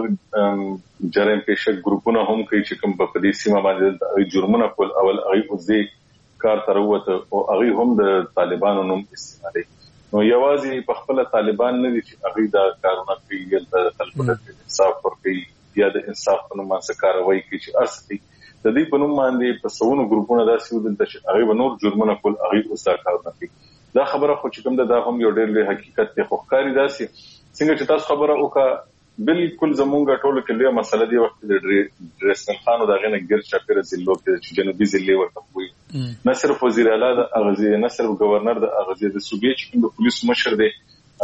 نه جرم پیشه ګروپونه هم کوي چې کوم په دې سیمه باندې جرمونه کول اول هغه اوسې کار تر وته او هغه هم د طالبانو نوم استعمالي. نو یوازې په خپل طالبان نه دي چې هغه دا کارونه کوي یا د خلکو د انصاف ورکوي یا د انصاف په نوم باندې کاروي کوي چې ارسي د دې په نوم باندې په سونو ګروپونه داسې ودل چې هغه نور جرمونه کول هغه اوس دا کارونه کوي. دا خبره خو چې کوم دا هم یو ډېر لوی حقیقت دی خو ښکاري داسې څنګه چې تاسو خبره وکړه بالکل زمونږ ټولو کې لویه مسله دی وخت د ډریسن خانو د غنه ګر چاپیره ضلعو کې چې جنوبي ضلع ورته وي نه صرف وزیر اعلی د اغازي نه صرف گورنر د اغازي د صوبې چې د پولیس مشر دی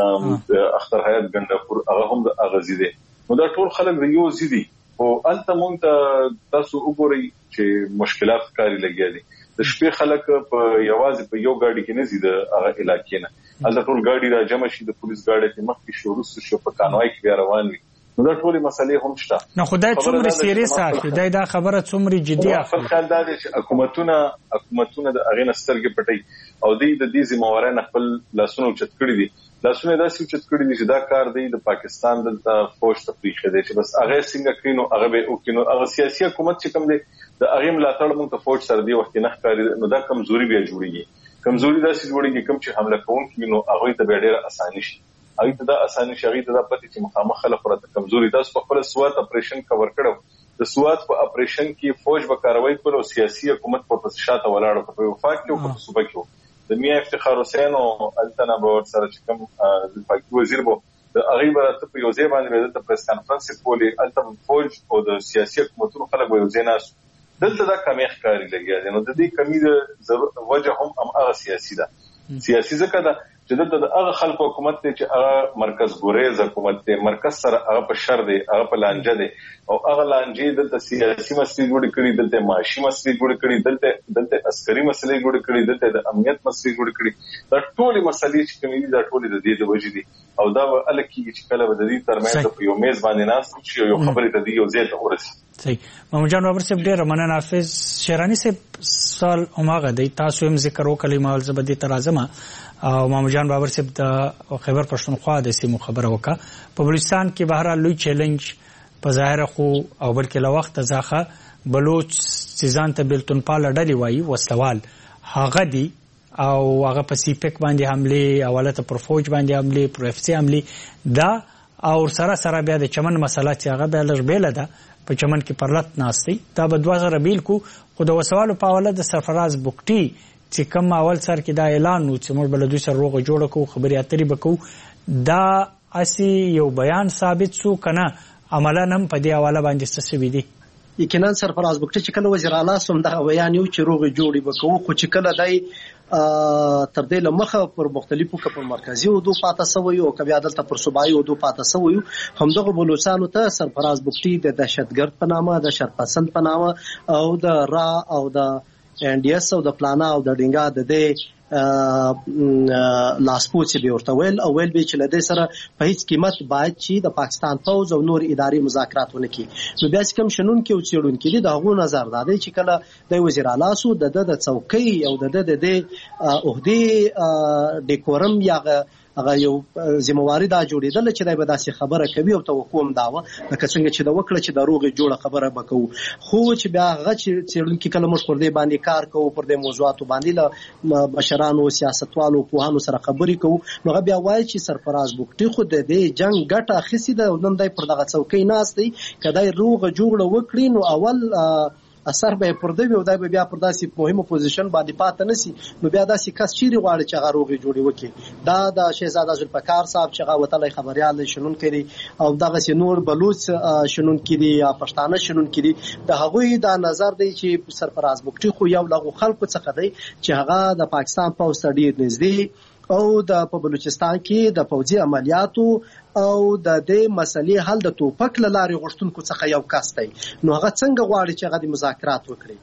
اختر حیات ګندپور هغه هم د اغازي دی. نو دا ټول خلک د یو زیدي او الته مونږ تاسو وګورئ چې مشکلات کاری لګیا دي. د شپې خلک په یوازې په یو گاډي کې نه زیده هغه علاقې نه الته ټول گاډي را جمع شي د پولیس گاډي ته مخکې شروع شو په کانوای کې بیا روان وي. نو دا ټول مسلې هم شته. نو خدای څومره سیریس اخلي دا دا خبره څومره جدي اخلي. خپل خیال دا دی چې حکومتونه حکومتونه د اغه نسترګې پټي او د دې ذمہواره نه خپل لاسونو چت کړی دي لاسونه داسې چت کړی دي چې دا کار دی د پاکستان د فوج تفریح دی چې بس هغه څنګه کینو هغه به او کینو هغه سیاسي حکومت چې کوم دی د هغه ملاتړ موږ ته فوج سره دی وخت نه ښکاري. نو دا کمزوري بیا جوړیږي کمزوري داسې جوړیږي کوم چې حمله کوونکی نو هغه ته ډېر اسانه شي هغه ته دا اسانه شي هغه ته دا پته چې مخامخ خلک ورته کمزوري تاسو په خپل سوات اپریشن کور کړو د سوات په اپریشن کې فوج به کاروي کول او سیاسي حکومت په شاته ولاړ په وفاق کې او په صوبه کې د میا افتخار حسین او التنا باور سره چې کوم د پاکي وزیر بو د هغه برته په یو ځای باندې د پریس کانفرنس کولې التم فوج او د سیاسي حکومتونو خلک به یو ځای ناس دلته دا کمی ښکاری لګیا نو د دې کمی د وجه هم هم هغه سیاسي ده سیاسي ځکه دا چې دلته د هغه خلکو حکومت دی چې هغه مرکز ګوریز حکومت دی مرکز سره هغه په شر دی هغه په لانجه دی او هغه لانجې دلته سیاسي مسلې جوړ کړي دلته معاشي مسلې جوړ کړي دلته دلته عسکري مسلې جوړ کړي دلته د امنیت مسلې جوړ کړي دا ټول مسلې چې کومې دي دا ټول د دې د وجې دي او دا الکه چې کله د دې ترمنځ په یو میز باندې ناس چې یو خبرې ته دی یو ځای ته ورسي. صحیح محمد جان بابر صاحب ډېر مننه. حافظ شیرانی صاحب سوال هماغه دی تاسو هم ذکر وکړئ مال زبدي ترازمه او محمد جان بابر صاحب د خیبر پښتونخوا د سیمو خبره وکړه په بلوچستان کې بهر لوی چیلنج په ظاهر خو او بلکې له وخت ځاخه بلوچ سیزان ته بلتون پال ډلې وایي وسلوال هغه دی او هغه په سیپک باندې حمله اولته پر فوج باندې حمله پر اف سی حمله دا او سره سره بیا د چمن مسله چې هغه به لږ بیل ده په چمن کې پرلط ناشتي دا به دوه زره بیل کو خو د وسوالو په حواله د سرفراز بوکټي چې کوم اول سر کې دا اعلان و چې موږ بل دوی سره روغه جوړ کو خبري اترې وکړو دا اسی یو بیان ثابت شو کنه عملاً هم په دې حواله باندې څه شوي دي. یقینا سرفراز بوکټي چې کله وزیر اعلی سم دا بیان یو چې روغه جوړي وکړو خو چې کله دای تر دې لمخه پر مختلفو کپ مرکزی او دو پاته سوی او کبي عدالت پر صوبایي او دو پاته سوی همدغه بلوچستان ته سرفراز بوکټي د دهشتګرد په نامه د شرپسند په نامه او د را او د ان ډي اس او د پلانا او د ډینګا د دې لاسپوڅ به ورته ویل او ویل به چې لدې سره په هیڅ قیمت باید چې د پاکستان فوج او نور اداري مذاکرات ونکړي. نو بیا چې کوم شنون کې او چېړون کې د هغو نظر دا دی چې کله د وزیر اعلی سو د د څوکۍ او د د د عہدې ډیکورم یا هغه یو ذمہواری دا جوړیدل چې دای به داسې خبره کوي او توقع هم داوه لکه څنګه چې دا وکړه چې د روغې جوړه خبره وکړو خو چې بیا هغه چې څېړونکي کله موږ پر دې باندې کار کوو پر دې موضوعاتو باندې له بشرانو سیاستوالو پوهانو سره خبرې کوو نو هغه بیا وایي چې سرفراز بوکټي خو د دې جنگ ګټه اخیستې ده او نن دی پر دغه څوکۍ ناست دی که دی روغه جوړه وکړي نو اول اثر به پرده وي او دا بیا پر داسې مهمه پوزیشن باندې پاتې نسی نو بیا داسې کس چیرې غواړي چې هغه روغې جوړې وکړي. دا د شهزاده ذوالفقار صاحب چې هغه وتلی خبریال دی شنون کړي او دغسې نور بلوچ شنون کړي یا پښتانه شنون کړي د هغوی دا نظر دی چې سرفراز بګټي خو یو له خلکو څخه دی چې هغه د پاکستان پوځ ته ډېر نږدې او د په بلوچستان کې د پوځي عملیاتو او د دې مسلې حل د توپک له لارې غوښتونکو څخه یو کس دی. نو هغه څنګه غواړي چې هغه د مذاکرات وکړي؟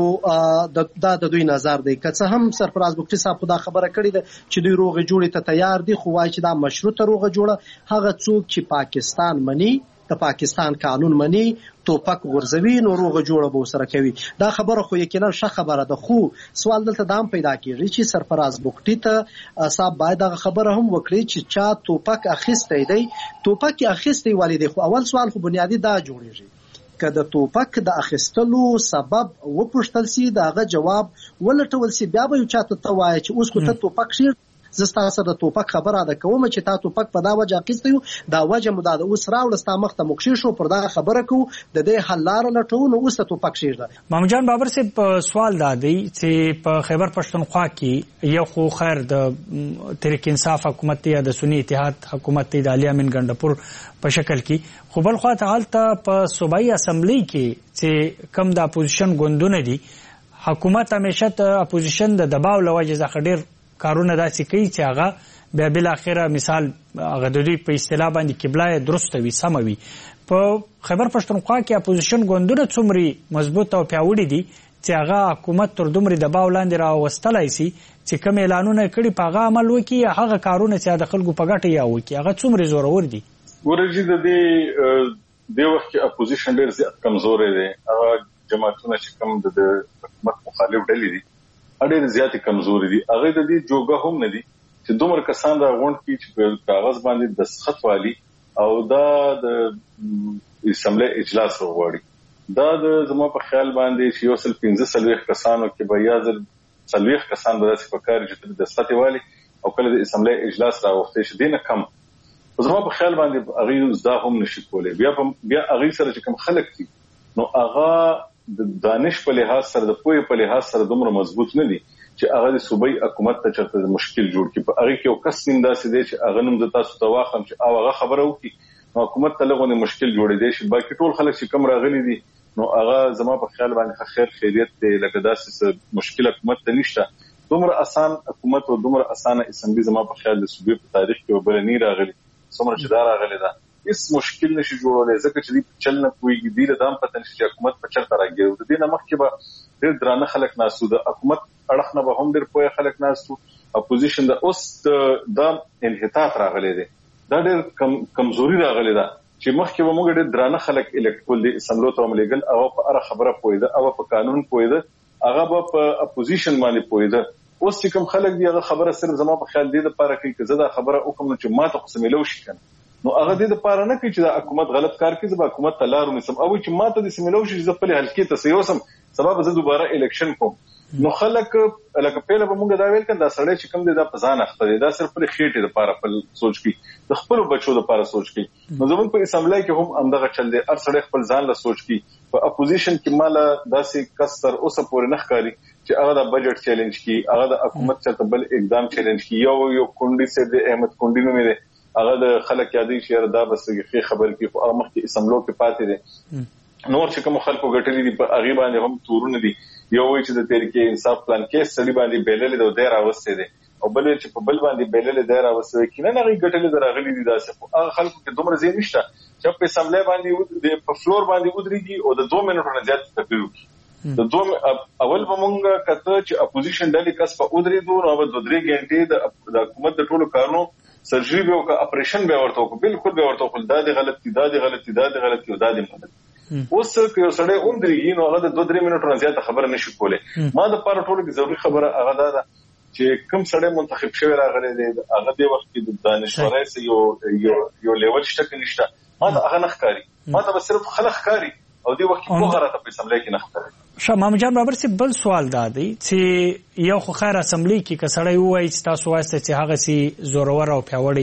خو دا د دوی نظر دی. که څه هم سرفراز بګټي صاحب دا خبره کړې ده چې دوی روغې جوړې ته تیار دي، خو وایي چې دا مشروطه روغه جوړه هغه څوک چې پاکستان مني، د پاکستان قانون مني، توپک غورځوي نو روغه جوړه به ورسره کوي. دا خبره خو یقینا ښه خبره ده، خو سوال دلته دا هم پیدا کېږي چې سرفراز بګټي ته صاحب باید دغه خبره هم وکړي چې چا توپک اخیستی دی، توپک یې اخیستی ولې دی. خو اول سوال خو بنیادي دا جوړېږي که د توپک د اخیستلو سبب وپوښتل سي، د هغه جواب ولټول سي، بیا به یو چاته ته وایي چې اوس خو ته توپک شیر زه ستا سره د توپک خبره ده کوم چې تا توپک په دا وجه اخیستی یو، دا وجه مو دا د اوس راوړه ستا مخ ته موږ شو پر دا خبره کوو، د دې حل لاره لټوو، نو اوس ته توپک شیر ده. محمد جان بابر صاحب سوال دا دی چې په خیبر پښتونخوا کې یو خو خیر د تحریک انصاف حکومت دی یا د سنی اتحاد حکومت دی د علي امین ګنډپور په شکل کې، خو بل خوا ته هلته په صوبایي اسمبلی کې چې کم د اپوزیشن ګوندونه دي، حکومت همیشه ته اپوزیشن د دباو له وجې څخه ډېر کارونه داسې کوي چې هغه بیا بالاخره مثال هغه د دوی په اصطلاح باندې قبله درسته وي، سمه وي. په خیبر پښتونخوا کې اپوزیشن ګوندونه څومره مضبوط او پیاوړي دي چې هغه حکومت تر دومره دباو لاندې راوستلی سي چې کوم اعلانونه کړي په هغه عمل وکړي یا هغه کارونه چې د خلکو په ګټه یا وکړي، هغه څومره زورور دي؟ ورجې د دې د وخت کې اپوزیشن ډېر زیات کمزورې دي، هغه جماعتونه چې کوم د حکومت مخالف ډلې دي ډېر زیاتې کمزوري دي. هغه د دې جوګه هم نه دي چې دومره کسان راغونډ کړي چې په کاغذ باندې دستخط والي او دا د اسمبلی اجلاس وغواړي. دا د زما په خیال باندې چې یو سل پنځه څلوېښت کسانو کې به یا زر څلوېښت کسان به داسې پکار چې دستخط والي او کله د اسمبلی اجلاس راوختی شي، دې نه کم. زما په خیال باندې هغوی دا هم نشي کولی. بیا بیا هغوی سره چې کوم خلک دي نو هغه د دانش په لحاظ سره د پوهې په لحاظ سره دومره مضبوط نه دي چې هغه د صوبایي حکومت ته چېرته مشکل جوړ کړي. په هغې کې یو کس نیم داسې دی چې هغه نوم زه تاسو ته واخلم چې او هغه خبره وکړي نو حکومت ته لږ غوندې مشکل جوړېدی شي. باقي ټول خلک چې کم راغلي دي نو هغه زما په خیال باندې خیر خیریت دی، لکه داسې مشکل حکومت ته نشته. دومره اسان حکومت او دومره اسانه اسمبلي زما په خیال د صوبې په تاریخ کې بله نه راغلي، څومره چې دا راغلې ده هیڅ مشکل نشي جوړولی، ځکه چې دوی په چل نه پوهېږي، دوی له دا هم پته نشي چې حکومت په چېرته راګیر. د دې نه مخکې به ډېر درانه خلک ناست وو، د حکومت اړخ نه به هم ډېر پوهه خلک ناست وو. اپوزیشن د اوس دا انحطاط راغلی دی، دا ډېر کم کمزوري راغلی ده چې مخکې به موږ ډېر درانه خلک الکټ کول دي اسمبلو ته وملېږل، هغه په هره خبره پوهېده، هغه په قانون پوهېده، هغه به په اپوزیشن باندې پوهېده. اوس چې کوم خلک دي هغه خبره صرف زما په خیال دې دپاره کوي که زه دا خبره وکړم نو چې ما ته خو څه میلو شي که نه، نو هغه دې دپاره نه کوي چې دا حکومت غلط کار کوي، زه به حکومت ته لار ونیسم او چې ما ته داسې میلو شي چې زه خپلې حلقې ته څه یوسم، سبا به زه دوباره الیکشن کوم. نو خلک لکه پیله به مونږ دا ویل کړه دا سړی چې کوم دی دا په ځان اخته دی، دا صرف خپلې خېټې دپاره خپل سوچ کوي، د خپلو بچو دپاره سوچ کوي. نو زموږ په اسمبلی کې هم همدغه چل دی، هر سړی خپل ځان له سوچ کوي. په اپوزیشن کې ماله داسې کس تر اوسه پورې نه ښکاري چې هغه د بجټ چیلنج کړي، هغه د حکومت چېرته بل اقدام چیلنج کړي. یو یو کونډي صاحب دی، احمد کونډي نومې دی، هغه د خلک یادوي چې یاره دا بس ښې خبرې کوي، خو هغه مخکې اسمبلو کې پاتې دی. نور چې کوم خلکو ګټلي دي په هغې باندې هم تورونه دي. یو وایي چې د تحریک انصاف پلان کیس سړي باندې بیللې دی او دی راوستی دی، او بل چې په بل باندې بیللې دی راوستی دی. کینن هغې ګټلې د راغلي دي داسې، خو هغه خلکو کې دومره ځای نشته چې په اسمبلی باندې په فلور باندې ودرېږي او د دوه منټو نه زیات تقریر وکړي. د دوه اول به مونږ کته چې اپوزیشن ډلې کس په ودرېدو نو به دوه درې ګنټې د حکومت د ټولو کارونو سرجري به وکړه، اپریشن به ورته وکړو، بالکل به ورته وکړو دا دې غلط دي، دا دې غلط دي، دا دې غلط دي او دا دې غلط دي. اوس که یو سړی ودرېږي نو هغه د دوه درې منټو نه زیاته خبره نشي کولی. ما دپاره ټولو کې ضروري خبره هغه دا ده چې کوم سړی منتخب شوی راغلی دی هغه دې وخت کې د دانشورۍ څه یو یو لیول شته که نشته، ما ته هغه نه ښکاري، ما ته به صرف خلک ښکاري او دې وخت کې پوهه راته په اسمبلی کې نه ښکاري. ښه محمد جان بابر صاحب، بل سوال دا دی چې یو خو خیر اسمبلی کې که سړی ووایي چې تاسو وایسته چې هغسې زورور او پیاوړی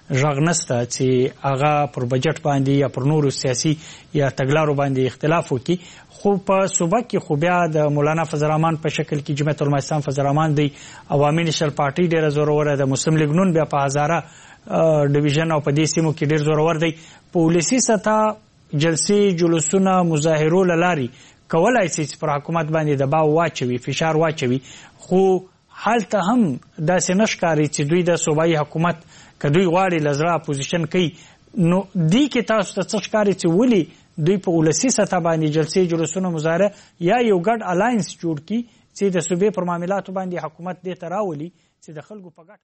ژغ نسته چې هغه پر بجټ باندې یا پر نورو سیاسي یا تګلارو باندې اختلاف وکړي. خو په صوبه کې خو بیا د مولانا فضل الرحمن په شکل کې جمعیت علماء اسلام فضل الرحمن دی، عوامي نېشنل پارټي ډېره زوروره ده، مسلم لیګ نون بیا په هزاره ډیویژن او په دې سیمو کې ډېر زورور دی. په ولسي سطح جلسې، جلوسونه، مظاهرو له لارې کولای شي چې پر حکومت باندې دباو واچوي، فشار واچوي، خو هلته هم داسې نه ښکاري چې دوی د صوبایي حکومت که دوی غواړي له زړه اپوزیشن کوي، نو دې کې تاسو ته څه ښکاري چې ولې دوی په ولسي سطح باندې جلسې، جلوسونه، مظاهره یا یو ګډ الاینس جوړ کړي چې د صوبې پر معاملاتو باندې حکومت دې ته راولي چې د خلکو په ګټه